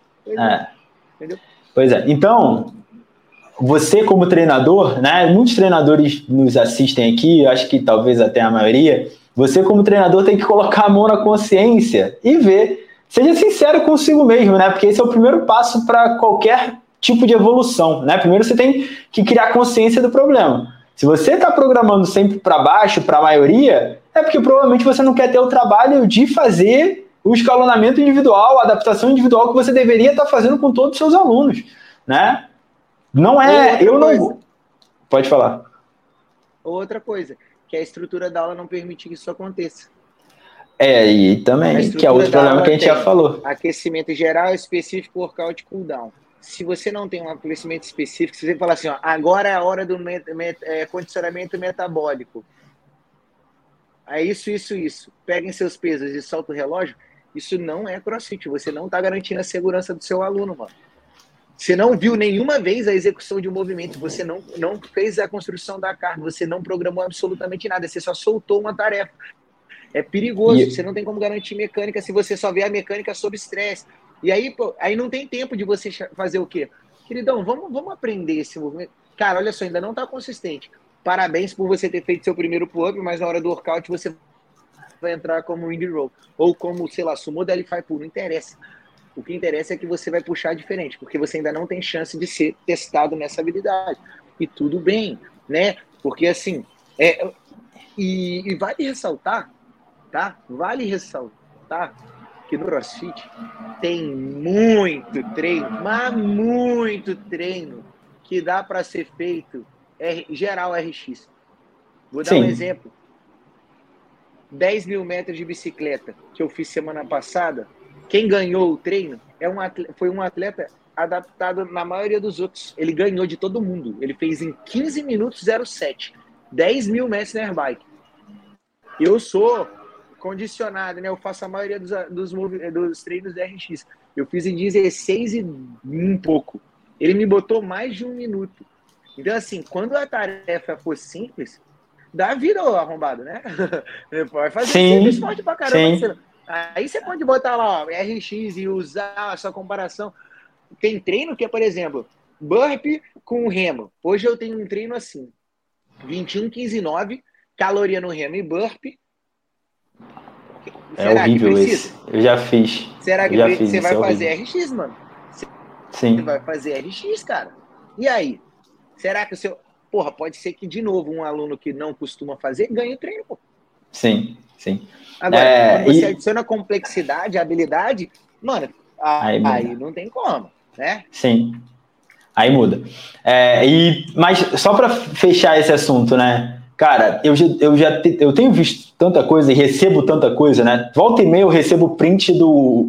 Entendeu? Pois é. Então, você como treinador, né? Muitos treinadores nos assistem aqui, eu acho que talvez até a maioria. Você como treinador tem que colocar a mão na consciência e ver. Seja sincero consigo mesmo, né? Porque esse é o primeiro passo para qualquer tipo de evolução, né? Primeiro você tem que criar consciência do problema. Se você está programando sempre para baixo, para a maioria, é porque provavelmente você não quer ter o trabalho de fazer o escalonamento individual, a adaptação individual que você deveria estar fazendo com todos os seus alunos, né? Não é... não... Pode falar. Outra coisa, que a estrutura da aula não permite que isso aconteça. E também, que é outro problema que a gente já falou. Aquecimento geral, específico, workout, cooldown. Se você não tem um aquecimento específico, se você falar assim, agora é a hora do condicionamento metabólico. É isso. Peguem seus pesos e solta o relógio. Isso não é crossfit. Você não está garantindo a segurança do seu aluno, mano. Você não viu nenhuma vez a execução de um movimento, você não fez a construção da carga, você não programou absolutamente nada, você só soltou uma tarefa. É perigoso, você não tem como garantir mecânica se você só vê a mecânica sob estresse. E aí, aí não tem tempo de você fazer o quê? Queridão, vamos aprender esse movimento. Cara, olha só, ainda não está consistente. Parabéns por você ter feito seu primeiro pull-up, mas na hora do workout você vai entrar como ring row, ou como, sei lá, sumo delify pull, não interessa. O que interessa é que você vai puxar diferente, porque você ainda não tem chance de ser testado nessa habilidade. E tudo bem, né? Porque assim, e vale ressaltar, tá? Vale ressaltar que no CrossFit tem muito treino, mas muito treino que dá para ser feito geral RX. Vou dar um exemplo. 10 mil metros de bicicleta que eu fiz semana passada. Quem ganhou o treino foi um atleta adaptado na maioria dos outros. Ele ganhou de todo mundo. Ele fez em 15 minutos 07. 10 mil metros na airbike. Eu sou condicionado, né? Eu faço a maioria dos treinos da RX. Eu fiz em 16 e um pouco. Ele me botou mais de 1 minuto. Então, assim, quando a tarefa for simples, dá vida ao arrombado, né? Vai fazer simples forte pra caramba. Aí você pode botar lá, ó, RX e usar a sua comparação. Tem treino que é, por exemplo, burpee com remo. Hoje eu tenho um treino assim, 21, 15, 9, caloria no remo e burpee. É horrível esse. Eu já fiz. Será que você vai fazer RX, mano? Sim. Você vai fazer RX, cara. E aí? Será que o seu... Porra, pode ser que, de novo, um aluno que não costuma fazer ganhe o treino, pô. Sim. Agora, quando você adiciona complexidade, habilidade, mano, aí não tem como, né? Sim. Aí muda. Mas só para fechar esse assunto, né? Cara, eu tenho visto tanta coisa e recebo tanta coisa, né? Volta e meia eu recebo print do...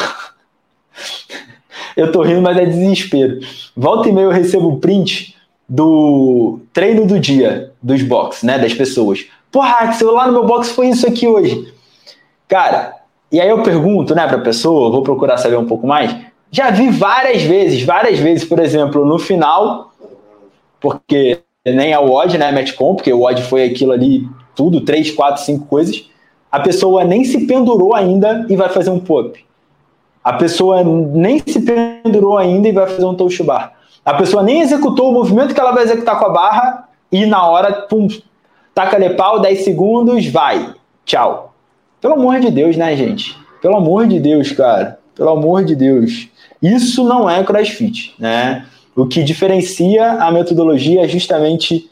Eu tô rindo, mas é desespero. Volta e meia eu recebo print do treino do dia dos box, né? Das pessoas. Porra, que lá no meu box foi isso aqui hoje. Cara, e aí eu pergunto, né, pra pessoa, vou procurar saber um pouco mais. Já vi várias vezes, por exemplo, no final, porque nem é o odd, né, matchcom, porque o odd foi aquilo ali, tudo, 3, 4, 5 coisas. A pessoa nem se pendurou ainda e vai fazer um pull-up. A pessoa nem se pendurou ainda e vai fazer um touch bar. A pessoa nem executou o movimento que ela vai executar com a barra e na hora, pum, taca-lhe pau, 10 segundos, vai, tchau. Pelo amor de Deus, né, gente? Pelo amor de Deus, cara. Pelo amor de Deus. Isso não é CrossFit, né? O que diferencia a metodologia é justamente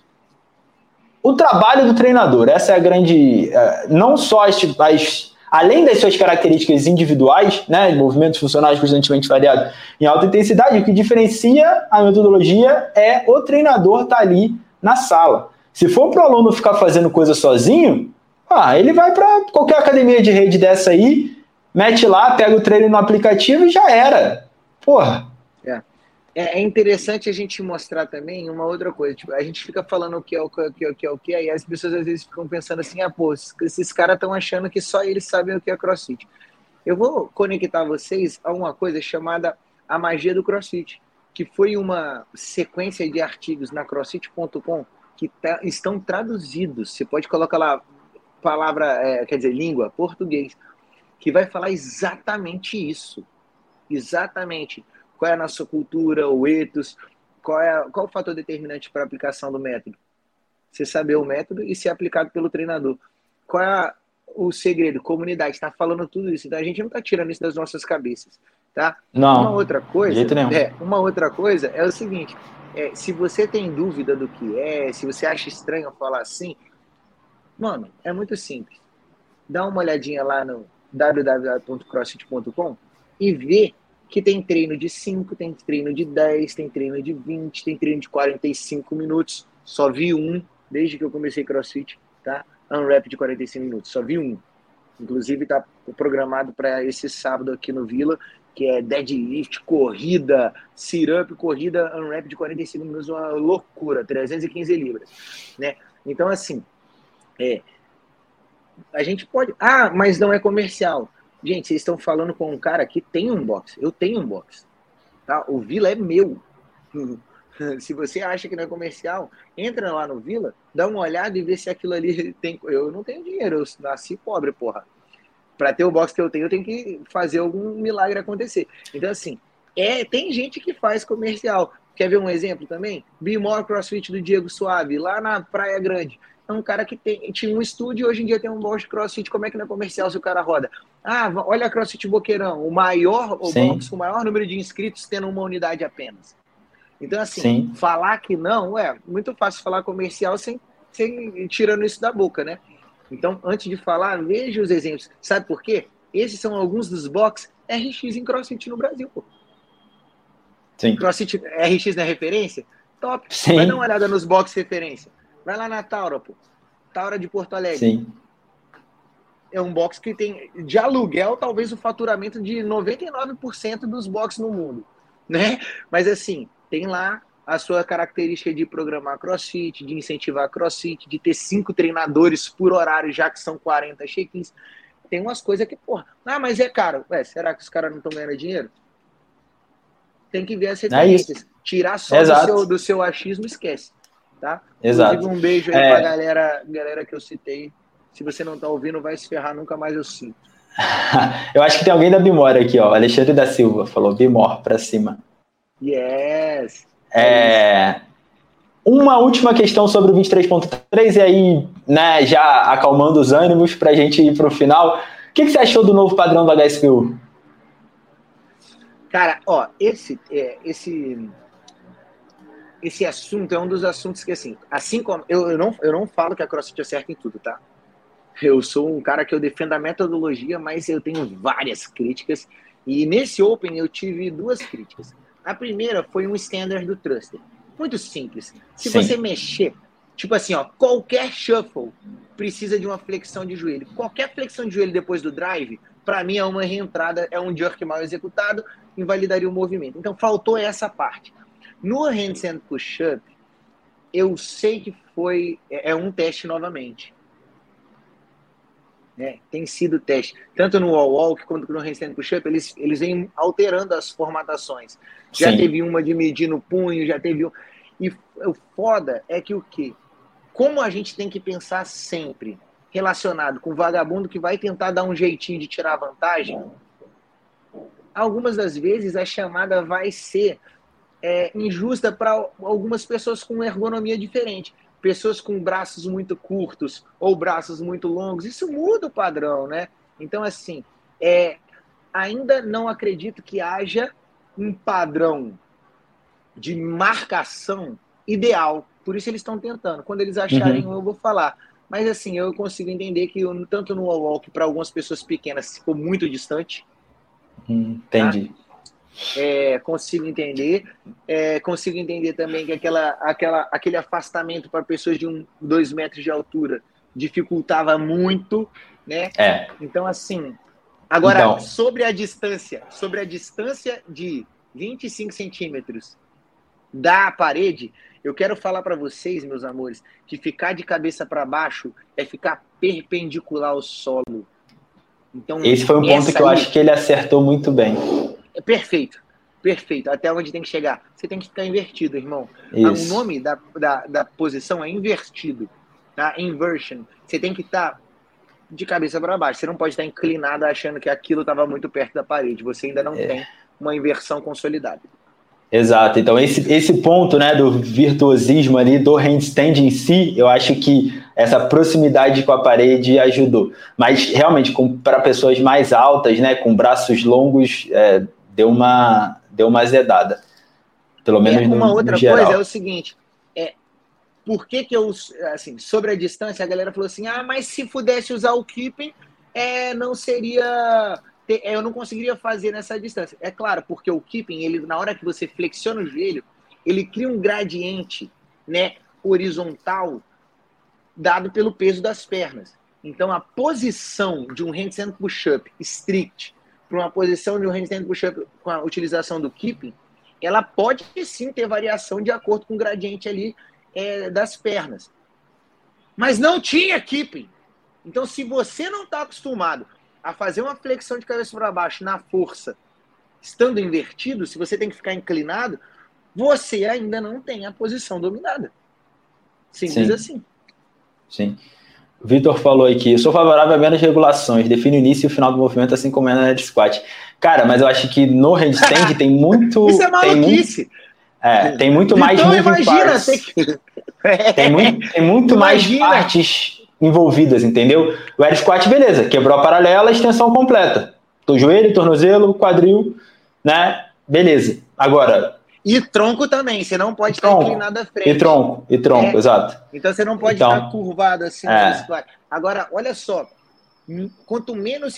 o trabalho do treinador. Essa é a grande... Não só além das suas características individuais, né, movimentos funcionais constantemente variados em alta intensidade, o que diferencia a metodologia é o treinador estar ali na sala. Se for para o aluno ficar fazendo coisa sozinho, ele vai para qualquer academia de rede dessa aí, mete lá, pega o treino no aplicativo e já era. Porra. É interessante a gente mostrar também uma outra coisa. Tipo, a gente fica falando o que é o que, aí as pessoas às vezes ficam pensando assim, esses caras estão achando que só eles sabem o que é CrossFit. Eu vou conectar vocês a uma coisa chamada a magia do CrossFit, que foi uma sequência de artigos na CrossFit.com que estão traduzidos. Você pode colocar lá palavra, quer dizer, língua, português, que vai falar exatamente isso. Exatamente. Qual é a nossa cultura, o ethos, qual o fator determinante para a aplicação do método? Você saber o método e ser aplicado pelo treinador. Qual é o segredo? Comunidade, está falando tudo isso. Então a gente não está tirando isso das nossas cabeças, tá? Não, uma outra coisa, de jeito nenhum. Uma outra coisa é o seguinte, se você tem dúvida do que se você acha estranho eu falar assim, mano, é muito simples. Dá uma olhadinha lá no www.crossfit.com e vê que tem treino de 5, tem treino de 10, tem treino de 20, tem treino de 45 minutos. Só vi um desde que eu comecei CrossFit, tá? Unwrap de 45 minutos, só vi um. Inclusive tá programado para esse sábado aqui no Vila, que é deadlift, corrida, sit-up, corrida, unwrap de 45 minutos, uma loucura, 315 libras, né? Então, assim, a gente pode... mas não é comercial. Gente, vocês estão falando com um cara que tem um box. Eu tenho um box. Tá? O Vila é meu. Se você acha que não é comercial, entra lá no Vila, dá uma olhada e vê se aquilo ali tem... Eu não tenho dinheiro, eu nasci pobre, porra. Para ter o box que eu tenho que fazer algum milagre acontecer. Então, assim, tem gente que faz comercial. Quer ver um exemplo também? Be More CrossFit do Diego Suave, lá na Praia Grande. É um cara que tinha um estúdio e hoje em dia tem um box de CrossFit. Como é que não é comercial se o cara roda? Olha a CrossFit Boqueirão, o box com o maior número de inscritos tendo uma unidade apenas. Então, assim, falar que não, muito fácil falar comercial sem tirando isso da boca, né? Então, antes de falar, veja os exemplos. Sabe por quê? Esses são alguns dos box RX em CrossFit no Brasil, pô. Sim. CrossFit RX não é referência? Top. Sim. Vai dar uma olhada nos box referência. Vai lá na Taura, pô. Taura de Porto Alegre. Sim. É um box que tem, de aluguel, talvez o faturamento de 99% dos boxes no mundo, né? Mas, assim, tem lá a sua característica de programar CrossFit, de incentivar CrossFit, de ter 5 treinadores por horário, já que são 40 check-ins. Tem umas coisas que, porra, mas é caro. Será que os caras não estão ganhando dinheiro? tem que ver as referências. Tirar só do seu achismo, esquece. Tá? Exato. Inclusive, um beijo aí pra galera que eu citei. Se você não tá ouvindo, vai se ferrar, nunca mais eu sinto. Eu acho que tem alguém da Bimor aqui, ó. Alexandre da Silva falou Bimor pra cima. Yes! Uma última questão sobre o 23.3 e aí, né, já acalmando os ânimos pra gente ir pro final. O que você achou do novo padrão do HSPU? Cara, ó, esse assunto é um dos assuntos que, assim como eu não falo que a CrossFit acerta em tudo, tá? Eu sou um cara que eu defendo a metodologia, mas eu tenho várias críticas. E nesse Open eu tive 2 críticas. A primeira foi um standard do thruster. Muito simples. Se você mexer, tipo assim, ó, qualquer shuffle precisa de uma flexão de joelho. Qualquer flexão de joelho depois do drive, para mim é uma reentrada, é um jerk mal executado, invalidaria o movimento. Então faltou essa parte. No handstand push-up, eu sei que é um teste novamente. Tem sido teste. Tanto no wall walk quanto no handstand push-up, eles vêm alterando as formatações. Já teve uma de medir no punho, já teve E o foda é que o quê? Como a gente tem que pensar sempre relacionado com o vagabundo que vai tentar dar um jeitinho de tirar vantagem, algumas das vezes a chamada vai ser injusta para algumas pessoas com ergonomia diferente. Pessoas com braços muito curtos ou braços muito longos. Isso muda o padrão, né? Então, assim, ainda não acredito que haja um padrão de marcação ideal. Por isso eles estão tentando. Quando eles acharem, eu vou falar. Mas, assim, eu consigo entender que tanto no wall walk, para algumas pessoas pequenas, ficou muito distante. Entendi. Tá? Consigo entender. Consigo entender também que aquele afastamento para pessoas de 2 metros de altura dificultava muito, né? Então, assim... Agora, sobre a distância de 25 centímetros da parede, eu quero falar para vocês, meus amores, que ficar de cabeça para baixo é ficar perpendicular ao solo. Então, esse foi um ponto que eu acho que ele acertou muito bem. Perfeito. Até onde tem que chegar? Você tem que ficar invertido, irmão. Isso. O nome da posição é invertido, tá? Inversion. Você tem que estar de cabeça para baixo. Você não pode estar inclinado achando que aquilo estava muito perto da parede. Você ainda não tem uma inversão consolidada. Exato. Então, esse ponto, né, do virtuosismo ali, do handstand em si, eu acho que essa proximidade com a parede ajudou. Mas, realmente, para pessoas mais altas, né, com braços longos, deu uma azedada. Pelo menos uma no outra geral. coisa é o seguinte, por que eu, assim, sobre a distância, a galera falou assim, mas se pudesse usar o keeping, não seria... eu não conseguiria fazer nessa distância. É claro, porque o keeping, ele, na hora que você flexiona o joelho, ele cria um gradiente, né, horizontal dado pelo peso das pernas. Então, a posição de um handstand push-up strict para uma posição de um handstand push-up com a utilização do keeping, ela pode sim ter variação de acordo com o gradiente ali das pernas. Mas não tinha keeping. Então, se você não está acostumado a fazer uma flexão de cabeça para baixo na força, estando invertido, se você tem que ficar inclinado, você ainda não tem a posição dominada. Simples assim. Sim. O Vitor falou aqui, eu sou favorável a menos regulações, define o início e o final do movimento, assim como é na squat. Cara, mas eu acho que no handstand tem muito... Isso é maluquice! Tem muito mais então, moving parts. Tem muito mais partes envolvidas, entendeu? O air squat, beleza, quebrou a paralela, extensão completa. Joelho, tornozelo, quadril, né? Beleza. Agora... E tronco também, você não pode estar inclinado à frente. E tronco, exato. Então você não pode estar curvado assim no squat. Agora, olha só, quanto menos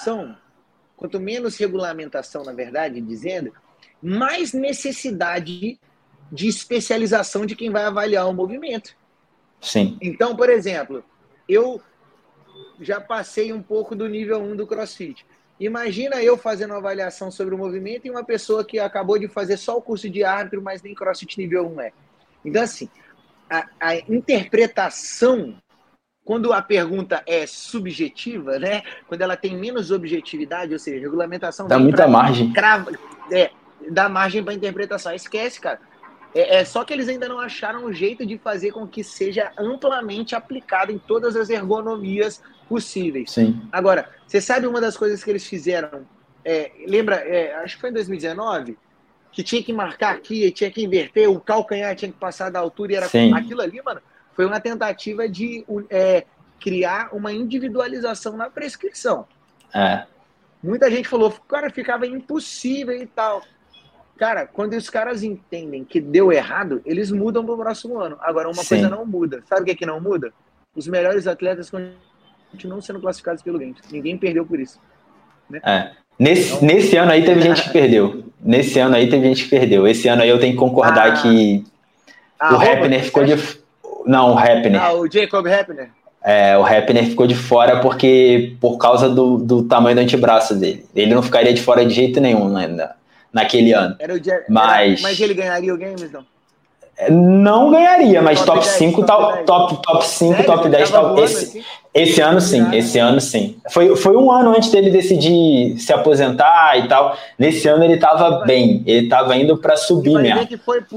regulamentação, na verdade, dizendo, mais necessidade de especialização de quem vai avaliar o movimento. Sim. Então, por exemplo, eu já passei um pouco do nível 1 do CrossFit. Imagina eu fazendo uma avaliação sobre o movimento e uma pessoa que acabou de fazer só o curso de árbitro, mas nem CrossFit nível 1 é. Então, assim, a interpretação, quando a pergunta é subjetiva, né? Quando ela tem menos objetividade, ou seja, regulamentação... Dá muita margem. dá margem para interpretação. Esquece, cara. É só que eles ainda não acharam um jeito de fazer com que seja amplamente aplicado em todas as ergonomias possíveis. Sim. Agora, você sabe uma das coisas que eles fizeram? Lembra, acho que foi em 2019, que tinha que marcar aqui, tinha que inverter, o calcanhar tinha que passar da altura, e era Sim. aquilo ali, mano, foi uma tentativa de criar uma individualização na prescrição. Muita gente falou, cara, ficava impossível e tal. Cara, quando os caras entendem que deu errado, eles mudam pro próximo ano. Agora, uma coisa não muda. Sabe o que é que não muda? Os melhores atletas continuam sendo classificados pelo Games. Ninguém perdeu por isso. Né? Nesse ano aí teve gente que perdeu. Esse ano aí eu tenho que concordar que o Rappener ficou de... Não, o Rappener. O Jacob Rappener. O Rappener ficou de fora por causa do tamanho do antebraço dele. Ele não ficaria de fora de jeito nenhum ainda. Naquele ano. Mas ele ganharia o Games, não? Não ganharia, mas top 5, top 5, top 10, esse ano sim. Foi um ano antes dele decidir se aposentar e tal. Nesse ano ele estava bem, ele estava indo para subir mesmo. Vai ver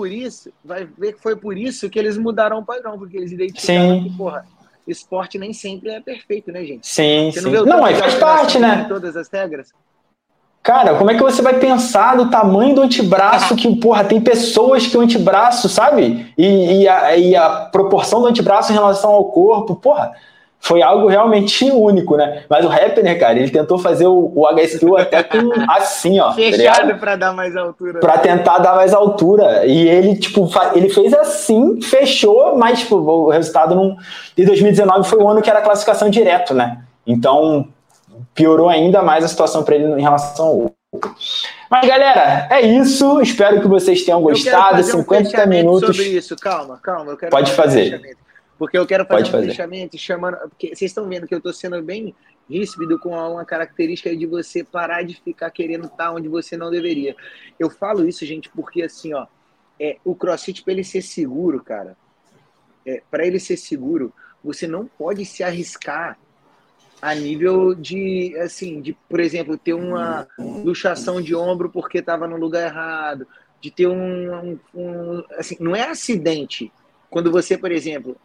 que foi por isso que eles mudaram o padrão, porque eles identificaram que, porra, esporte nem sempre é perfeito, né, gente? Sim. Não, aí faz parte, né? Todas as regras. Cara, como é que você vai pensar do tamanho do antebraço que, porra, tem pessoas que o antebraço, sabe? E a proporção do antebraço em relação ao corpo, porra, foi algo realmente único, né? Mas o Rappener, cara, ele tentou fazer o HSQ até com assim, ó. Fechado pra dar mais altura. Pra tentar dar mais altura. E ele, tipo, ele fez assim, fechou, mas, tipo, o resultado não... De 2019 foi o ano que era classificação direto, né? Então... piorou ainda mais a situação para ele em relação ao outro. Mas, galera, é isso. Espero que vocês tenham gostado. 50 minutos. Sobre isso. Calma. Eu quero Pode fazer. Porque eu quero fazer um fechamento chamando. Porque vocês estão vendo que eu estou sendo bem ríspido com uma característica de você parar de ficar querendo estar onde você não deveria. Eu falo isso, gente, porque assim, ó, o CrossFit, para ele ser seguro, cara, para ele ser seguro, você não pode se arriscar a nível de, assim, por exemplo, ter uma luxação de ombro porque estava no lugar errado, de ter assim, não é acidente. Quando você, por exemplo,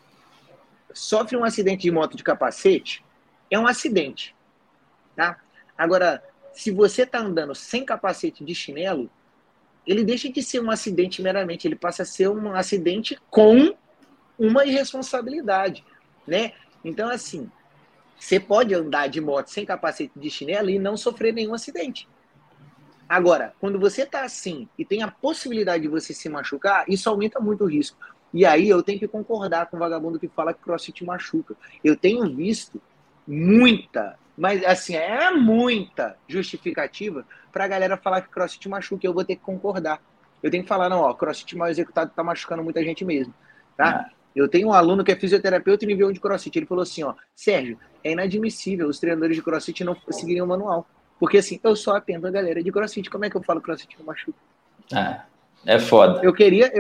sofre um acidente de moto de capacete, é um acidente, tá? Agora, se você está andando sem capacete de chinelo, ele deixa de ser um acidente meramente, ele passa a ser um acidente com uma irresponsabilidade, né? Então, assim, você pode andar de moto sem capacete de chinelo e não sofrer nenhum acidente. Agora, quando você está assim e tem a possibilidade de você se machucar, isso aumenta muito o risco. E aí eu tenho que concordar com o vagabundo que fala que CrossFit machuca. Eu tenho visto muita, mas assim, muita justificativa para a galera falar que CrossFit machuca. Eu vou ter que concordar. Eu tenho que falar, não, CrossFit mal executado está machucando muita gente mesmo, tá? Eu tenho um aluno que é fisioterapeuta e nível 1 de CrossFit. Ele falou assim, Sérgio, é inadmissível os treinadores de CrossFit não seguirem o manual. Porque assim, eu só atendo a galera de CrossFit. Como é que eu falo CrossFit não machuca? É foda. Eu queria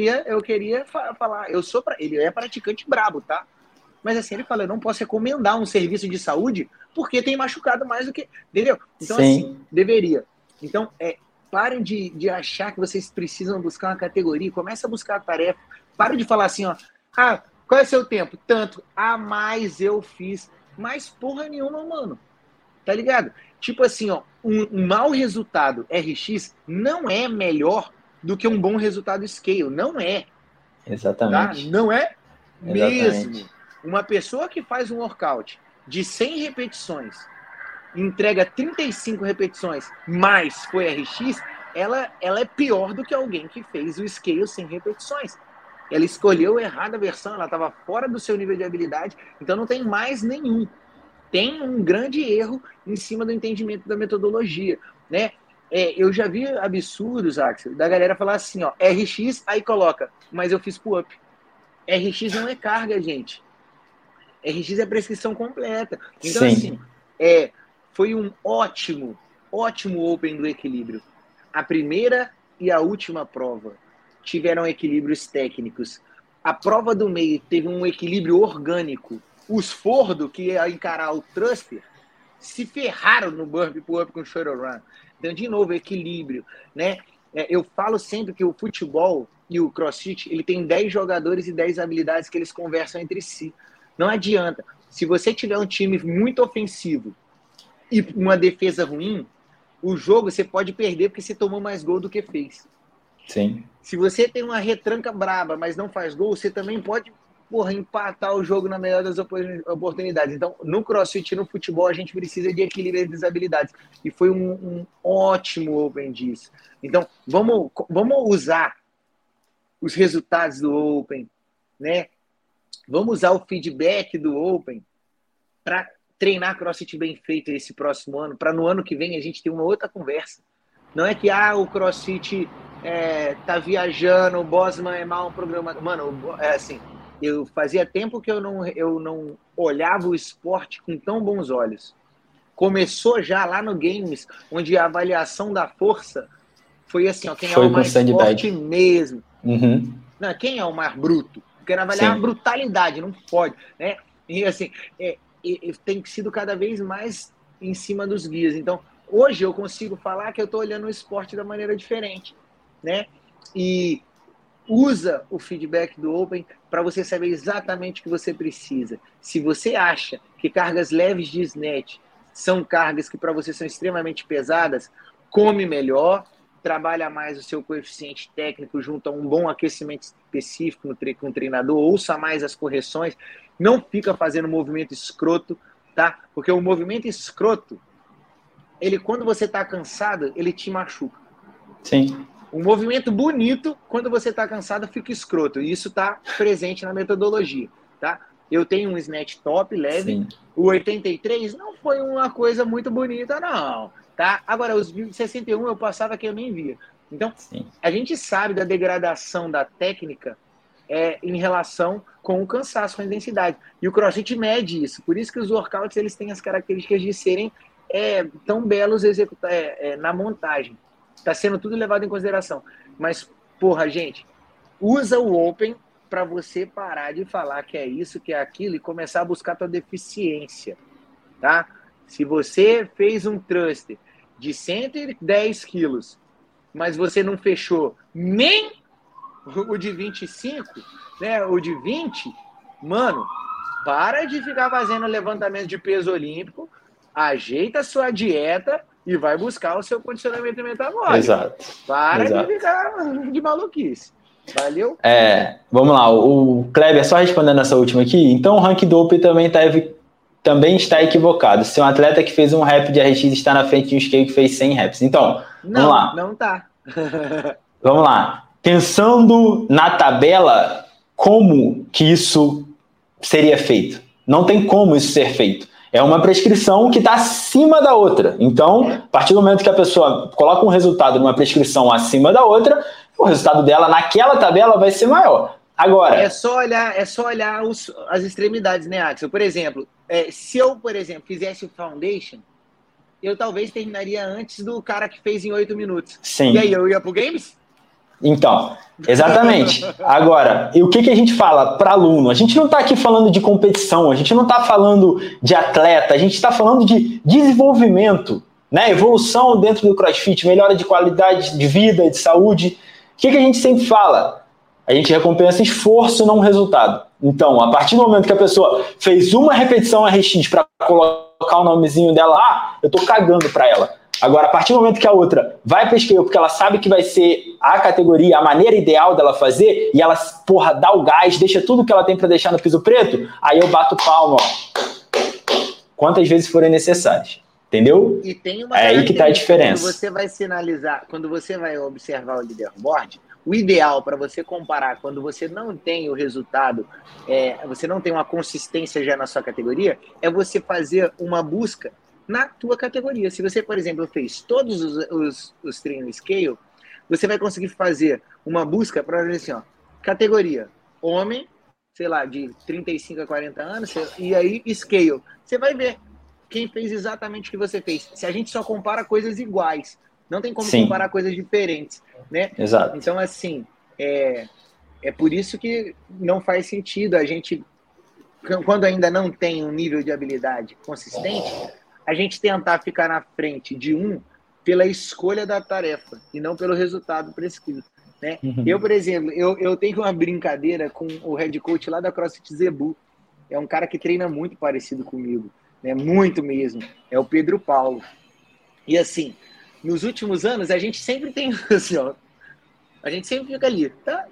falar, ele é praticante brabo, tá? Mas assim, ele fala, eu não posso recomendar um serviço de saúde porque tem machucado mais do que... Entendeu? Então, assim, deveria. Então, parem de achar que vocês precisam buscar uma categoria. Começa a buscar a tarefa. Para de falar assim, qual é seu tempo? Tanto. Mais eu fiz. Mas porra nenhuma, mano. Tá ligado? Tipo assim, um mau resultado RX não é melhor do que um bom resultado Scale. Não é. Exatamente. Tá? Não é mesmo. Uma pessoa que faz um workout de 100 repetições, entrega 35 repetições, mas foi RX, ela é pior do que alguém que fez o Scale 100 repetições. Ela escolheu errada a versão, ela estava fora do seu nível de habilidade, então não tem mais nenhum. Tem um grande erro em cima do entendimento da metodologia, né? Eu já vi absurdos, Axel, da galera falar assim, RX, aí coloca, mas eu fiz pull-up. RX não é carga, gente. RX é prescrição completa. Então, assim, foi um ótimo Open do equilíbrio. A primeira e a última prova tiveram equilíbrios técnicos. A prova do meio teve um equilíbrio orgânico. Os Fordo, que ia encarar o thruster, se ferraram no burpee pull-up com o shoulder run. Então, de novo, equilíbrio, né? Eu falo sempre que o futebol e o CrossFit, ele tem 10 jogadores e 10 habilidades que eles conversam entre si. Não adianta. Se você tiver um time muito ofensivo e uma defesa ruim, o jogo você pode perder porque você tomou mais gol do que fez. Sim. Se você tem uma retranca braba, mas não faz gol, você também pode, empatar o jogo na melhor das oportunidades. Então, no CrossFit e no futebol, a gente precisa de equilíbrio entre as habilidades. E foi um ótimo Open disso. Então, vamos usar os resultados do Open, né? Vamos usar o feedback do Open para treinar CrossFit bem feito esse próximo ano, para no ano que vem a gente ter uma outra conversa. Não é que o CrossFit tá viajando, o Bosman é mal programado. Mano, é assim, eu fazia tempo que eu não olhava o esporte com tão bons olhos. Começou já lá no Games, onde a avaliação da força foi assim, quem é o mais forte mesmo. Uhum. Não, quem é o mais bruto? Quero avaliar a brutalidade, não pode, né? E assim, tem sido cada vez mais em cima dos guias. Então, hoje eu consigo falar que eu estou olhando o esporte da maneira diferente, né? E usa o feedback do Open para você saber exatamente o que você precisa. Se você acha que cargas leves de snatch são cargas que para você são extremamente pesadas, come melhor, trabalha mais o seu coeficiente técnico junto a um bom aquecimento específico com o treinador, ouça mais as correções, não fica fazendo movimento escroto, tá? Porque o movimento escroto, ele quando você está cansado, ele te machuca. Sim. Um movimento bonito, quando você está cansado, fica escroto. E isso está presente na metodologia, tá? Eu tenho um snatch top, leve. Sim. O 83 não foi uma coisa muito bonita, não. Tá? Agora, os 61 eu passava que eu nem via. Então, sim, a gente sabe da degradação da técnica em relação com o cansaço, com a intensidade. E o CrossFit mede isso. Por isso que os workouts eles têm as características de serem tão belos na montagem. Está sendo tudo levado em consideração. Mas, porra, gente, usa o Open para você parar de falar que é isso, que é aquilo e começar a buscar a tua deficiência, tá? Se você fez um thruster de 110 quilos, mas você não fechou nem o de 25, né, o de 20, mano, para de ficar fazendo levantamento de peso olímpico, ajeita a sua dieta e vai buscar o seu condicionamento metabólico. Exato. Para de ficar de maluquice. Valeu? Vamos lá, o Kleber, só respondendo essa última aqui, então o rank do Open também está equivocado. Se um atleta que fez um rep de RX está na frente de um skate que fez 100 reps. Então, vamos lá. Não tá. Vamos lá. Pensando na tabela, como que isso seria feito? Não tem como isso ser feito. É uma prescrição que está acima da outra. Então, a partir do momento que a pessoa coloca um resultado numa prescrição acima da outra, o resultado dela naquela tabela vai ser maior. Agora... É só olhar as extremidades, né, Axel? Por exemplo, se eu, fizesse o Foundation, eu talvez terminaria antes do cara que fez em 8 minutos. Sim. E aí, eu ia pro Games? Então, exatamente. Agora, e o que a gente fala para aluno? A gente não está aqui falando de competição, a gente não está falando de atleta, a gente está falando de desenvolvimento, né? Evolução dentro do CrossFit, melhora de qualidade de vida, de saúde. O que a gente sempre fala? A gente recompensa esforço, não resultado. Então, a partir do momento que a pessoa fez uma repetição RX para colocar o nomezinho dela lá, eu estou cagando para ela. Agora, a partir do momento que a outra vai para scale porque ela sabe que vai ser a categoria, a maneira ideal dela fazer, e ela, dá o gás, deixa tudo que ela tem para deixar no piso preto, aí eu bato palma, quantas vezes forem necessárias. Entendeu? E tem uma aí que está a diferença. Quando você vai sinalizar, quando você vai observar o leaderboard, o ideal para você comparar quando você não tem o resultado, você não tem uma consistência já na sua categoria, é você fazer uma busca na tua categoria. Se você, por exemplo, fez todos os treinos scale, você vai conseguir fazer uma busca para ver assim, categoria homem, sei lá, de 35 a 40 anos, e aí scale. Você vai ver quem fez exatamente o que você fez. Se a gente só compara coisas iguais, não tem como comparar coisas diferentes, né? Exato. Então, assim, é por isso que não faz sentido a gente, quando ainda não tem um nível de habilidade consistente, a gente tentar ficar na frente de um pela escolha da tarefa e não pelo resultado prescrito, né? Eu, por exemplo, eu tenho uma brincadeira com o head coach lá da CrossFit Zebu. É um cara que treina muito parecido comigo, né? Muito mesmo. É o Pedro Paulo. E assim, nos últimos anos, a gente sempre tem assim, ó, a gente sempre fica ali, tá.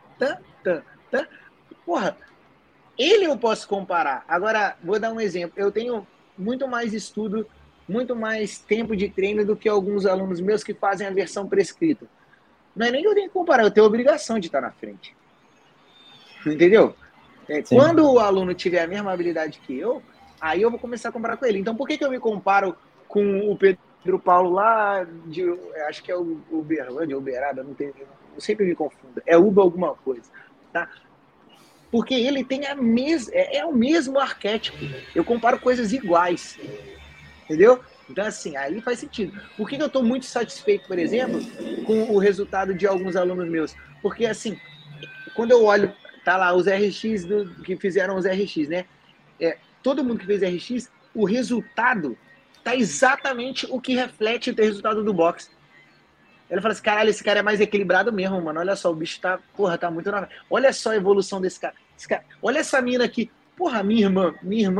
Porra, ele eu posso comparar. Agora, vou dar um exemplo. Eu tenho muito mais estudo, muito mais tempo de treino do que alguns alunos meus que fazem a versão prescrita. Não é nem que eu tenho que comparar, eu tenho a obrigação de estar na frente. Entendeu? Quando o aluno tiver a mesma habilidade que eu, aí eu vou começar a comparar com ele. Então, por que eu me comparo com o Pedro Paulo lá de... Acho que é o Uberlândia, Uberaba, não tem... Eu sempre me confundo. É Uber alguma coisa, tá? Porque ele tem a mesma... É o mesmo arquétipo. Eu comparo coisas iguais. Entendeu? Então, assim, aí faz sentido. Por que eu estou muito satisfeito, por exemplo, com o resultado de alguns alunos meus? Porque, assim, quando eu olho, tá lá, os RX que fizeram os RX, né? Todo mundo que fez RX, o resultado tá exatamente o que reflete o resultado do boxe. Ele fala assim, caralho, esse cara é mais equilibrado mesmo, mano. Olha só, o bicho tá muito na... Olha só a evolução desse cara. Olha essa mina aqui. Porra, minha irmã,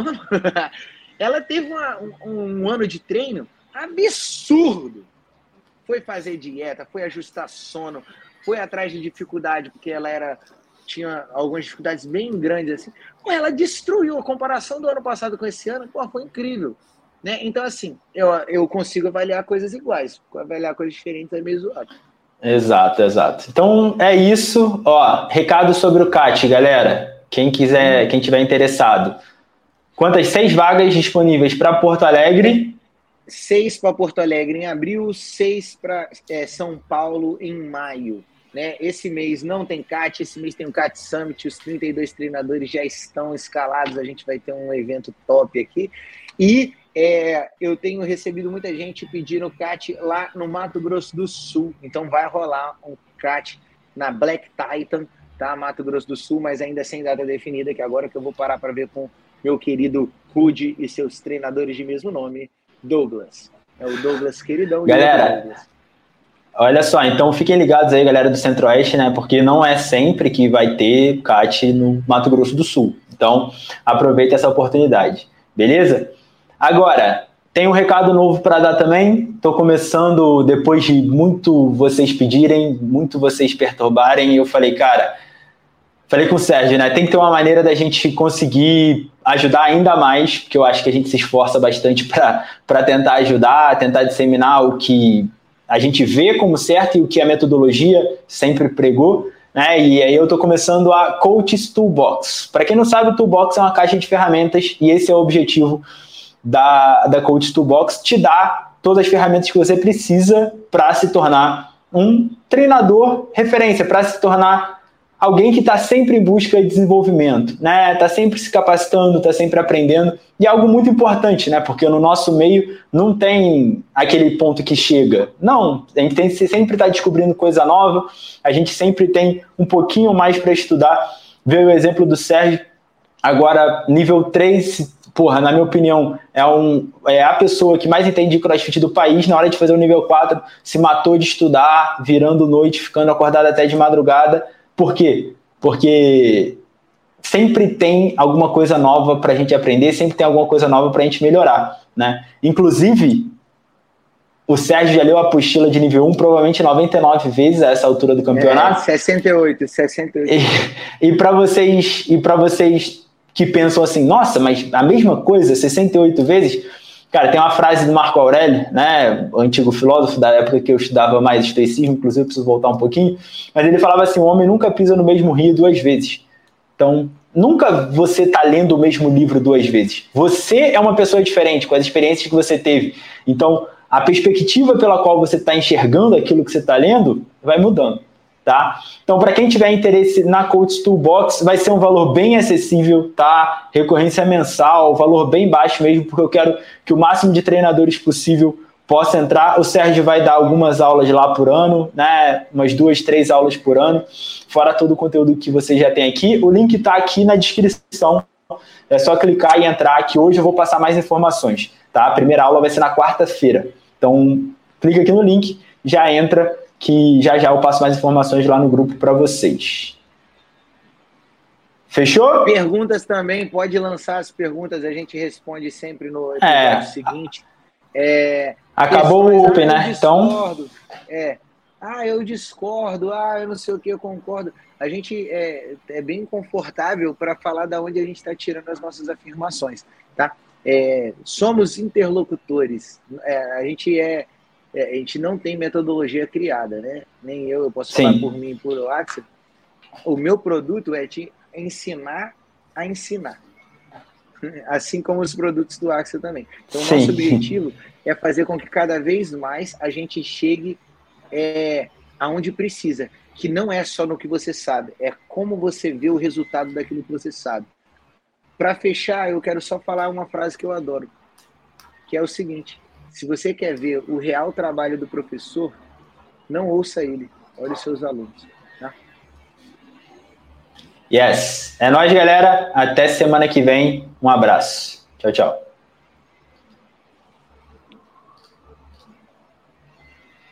ela teve um ano de treino absurdo. Foi fazer dieta, foi ajustar sono, foi atrás de dificuldade, porque ela tinha algumas dificuldades bem grandes assim. Pô, ela destruiu a comparação do ano passado com esse ano. Pô, foi incrível. Né? Então, assim, eu consigo avaliar coisas iguais. Avaliar coisas diferentes é meio zoado. Exato. Então, é isso. Ó, recado sobre o CAT, galera. Quem tiver interessado. Quantas? 6 vagas disponíveis para Porto Alegre? 6 para Porto Alegre em abril, 6 para São Paulo em maio. Né? Esse mês não tem CAT, esse mês tem o CAT Summit, os 32 treinadores já estão escalados, a gente vai ter um evento top aqui. E eu tenho recebido muita gente pedindo CAT lá no Mato Grosso do Sul, então vai rolar um CAT na Black Titan, tá? Mato Grosso do Sul, mas ainda sem data definida, que agora que eu vou parar para ver com meu querido Rude e seus treinadores de mesmo nome, Douglas. É o Douglas queridão. Galera, Douglas. Olha só, então fiquem ligados aí, galera do Centro-Oeste, né? Porque não é sempre que vai ter CAT no Mato Grosso do Sul. Então, aproveita essa oportunidade, beleza? Agora, tem um recado novo para dar também. Estou começando, depois de muito vocês pedirem, muito vocês perturbarem, eu falei, cara, falei com o Sérgio, né? Tem que ter uma maneira da gente conseguir ajudar ainda mais, porque eu acho que a gente se esforça bastante para tentar ajudar, tentar disseminar o que a gente vê como certo e o que a metodologia sempre pregou, né? E aí eu estou começando a Coach's Toolbox. Para quem não sabe, o Toolbox é uma caixa de ferramentas e esse é o objetivo da Coach's Toolbox, te dá todas as ferramentas que você precisa para se tornar um treinador referência, para se tornar alguém que está sempre em busca de desenvolvimento, né? Está sempre se capacitando, está sempre aprendendo, e é algo muito importante, né? Porque no nosso meio não tem aquele ponto que chega. Não, a gente tem que sempre estar descobrindo coisa nova, a gente sempre tem um pouquinho mais para estudar. Veio o exemplo do Sérgio, agora nível 3, porra, na minha opinião, é a pessoa que mais entende de CrossFit do país. Na hora de fazer o nível 4, se matou de estudar, virando noite, ficando acordado até de madrugada. Por quê? Porque sempre tem alguma coisa nova para a gente aprender, sempre tem alguma coisa nova para a gente melhorar, né? Inclusive, o Sérgio já leu a apostila de nível 1 provavelmente 99 vezes a essa altura do campeonato. 68. E para vocês que pensam assim, nossa, mas a mesma coisa, 68 vezes... Cara, tem uma frase do Marco Aurélio, né, o antigo filósofo da época que eu estudava mais estoicismo, inclusive eu preciso voltar um pouquinho, mas ele falava assim, o homem nunca pisa no mesmo rio 2 vezes. Então, nunca você está lendo o mesmo livro 2 vezes. Você é uma pessoa diferente, com as experiências que você teve. Então, a perspectiva pela qual você está enxergando aquilo que você está lendo vai mudando. Tá? Então, para quem tiver interesse na Coach's Toolbox, vai ser um valor bem acessível, tá? Recorrência mensal, valor bem baixo mesmo, porque eu quero que o máximo de treinadores possível possa entrar. O Sérgio vai dar algumas aulas lá por ano, né? Umas 2, 3 aulas por ano, fora todo o conteúdo que você já tem aqui. O link está aqui na descrição, é só clicar e entrar, que hoje eu vou passar mais informações, tá? A primeira aula vai ser na quarta-feira. Então, clica aqui no link, já entra, que já eu passo mais informações lá no grupo para vocês. Fechou? Perguntas também, pode lançar as perguntas, a gente responde sempre no episódio seguinte. Acabou o Open, né? Então... eu discordo, eu não sei o que, eu concordo. A gente é bem confortável para falar de onde a gente está tirando as nossas afirmações, tá? Somos interlocutores, a gente não tem metodologia criada, né? Nem eu posso falar por mim e por o Axel. O meu produto é te ensinar a ensinar, assim como os produtos do Axel também. Então, o nosso objetivo é fazer com que cada vez mais a gente chegue aonde precisa, que não é só no que você sabe, é como você vê o resultado daquilo que você sabe. Para fechar, eu quero só falar uma frase que eu adoro, que é o seguinte: se você quer ver o real trabalho do professor, não ouça ele, olhe os seus alunos. Tá? Yes. É nóis, galera. Até semana que vem. Um abraço. Tchau, tchau.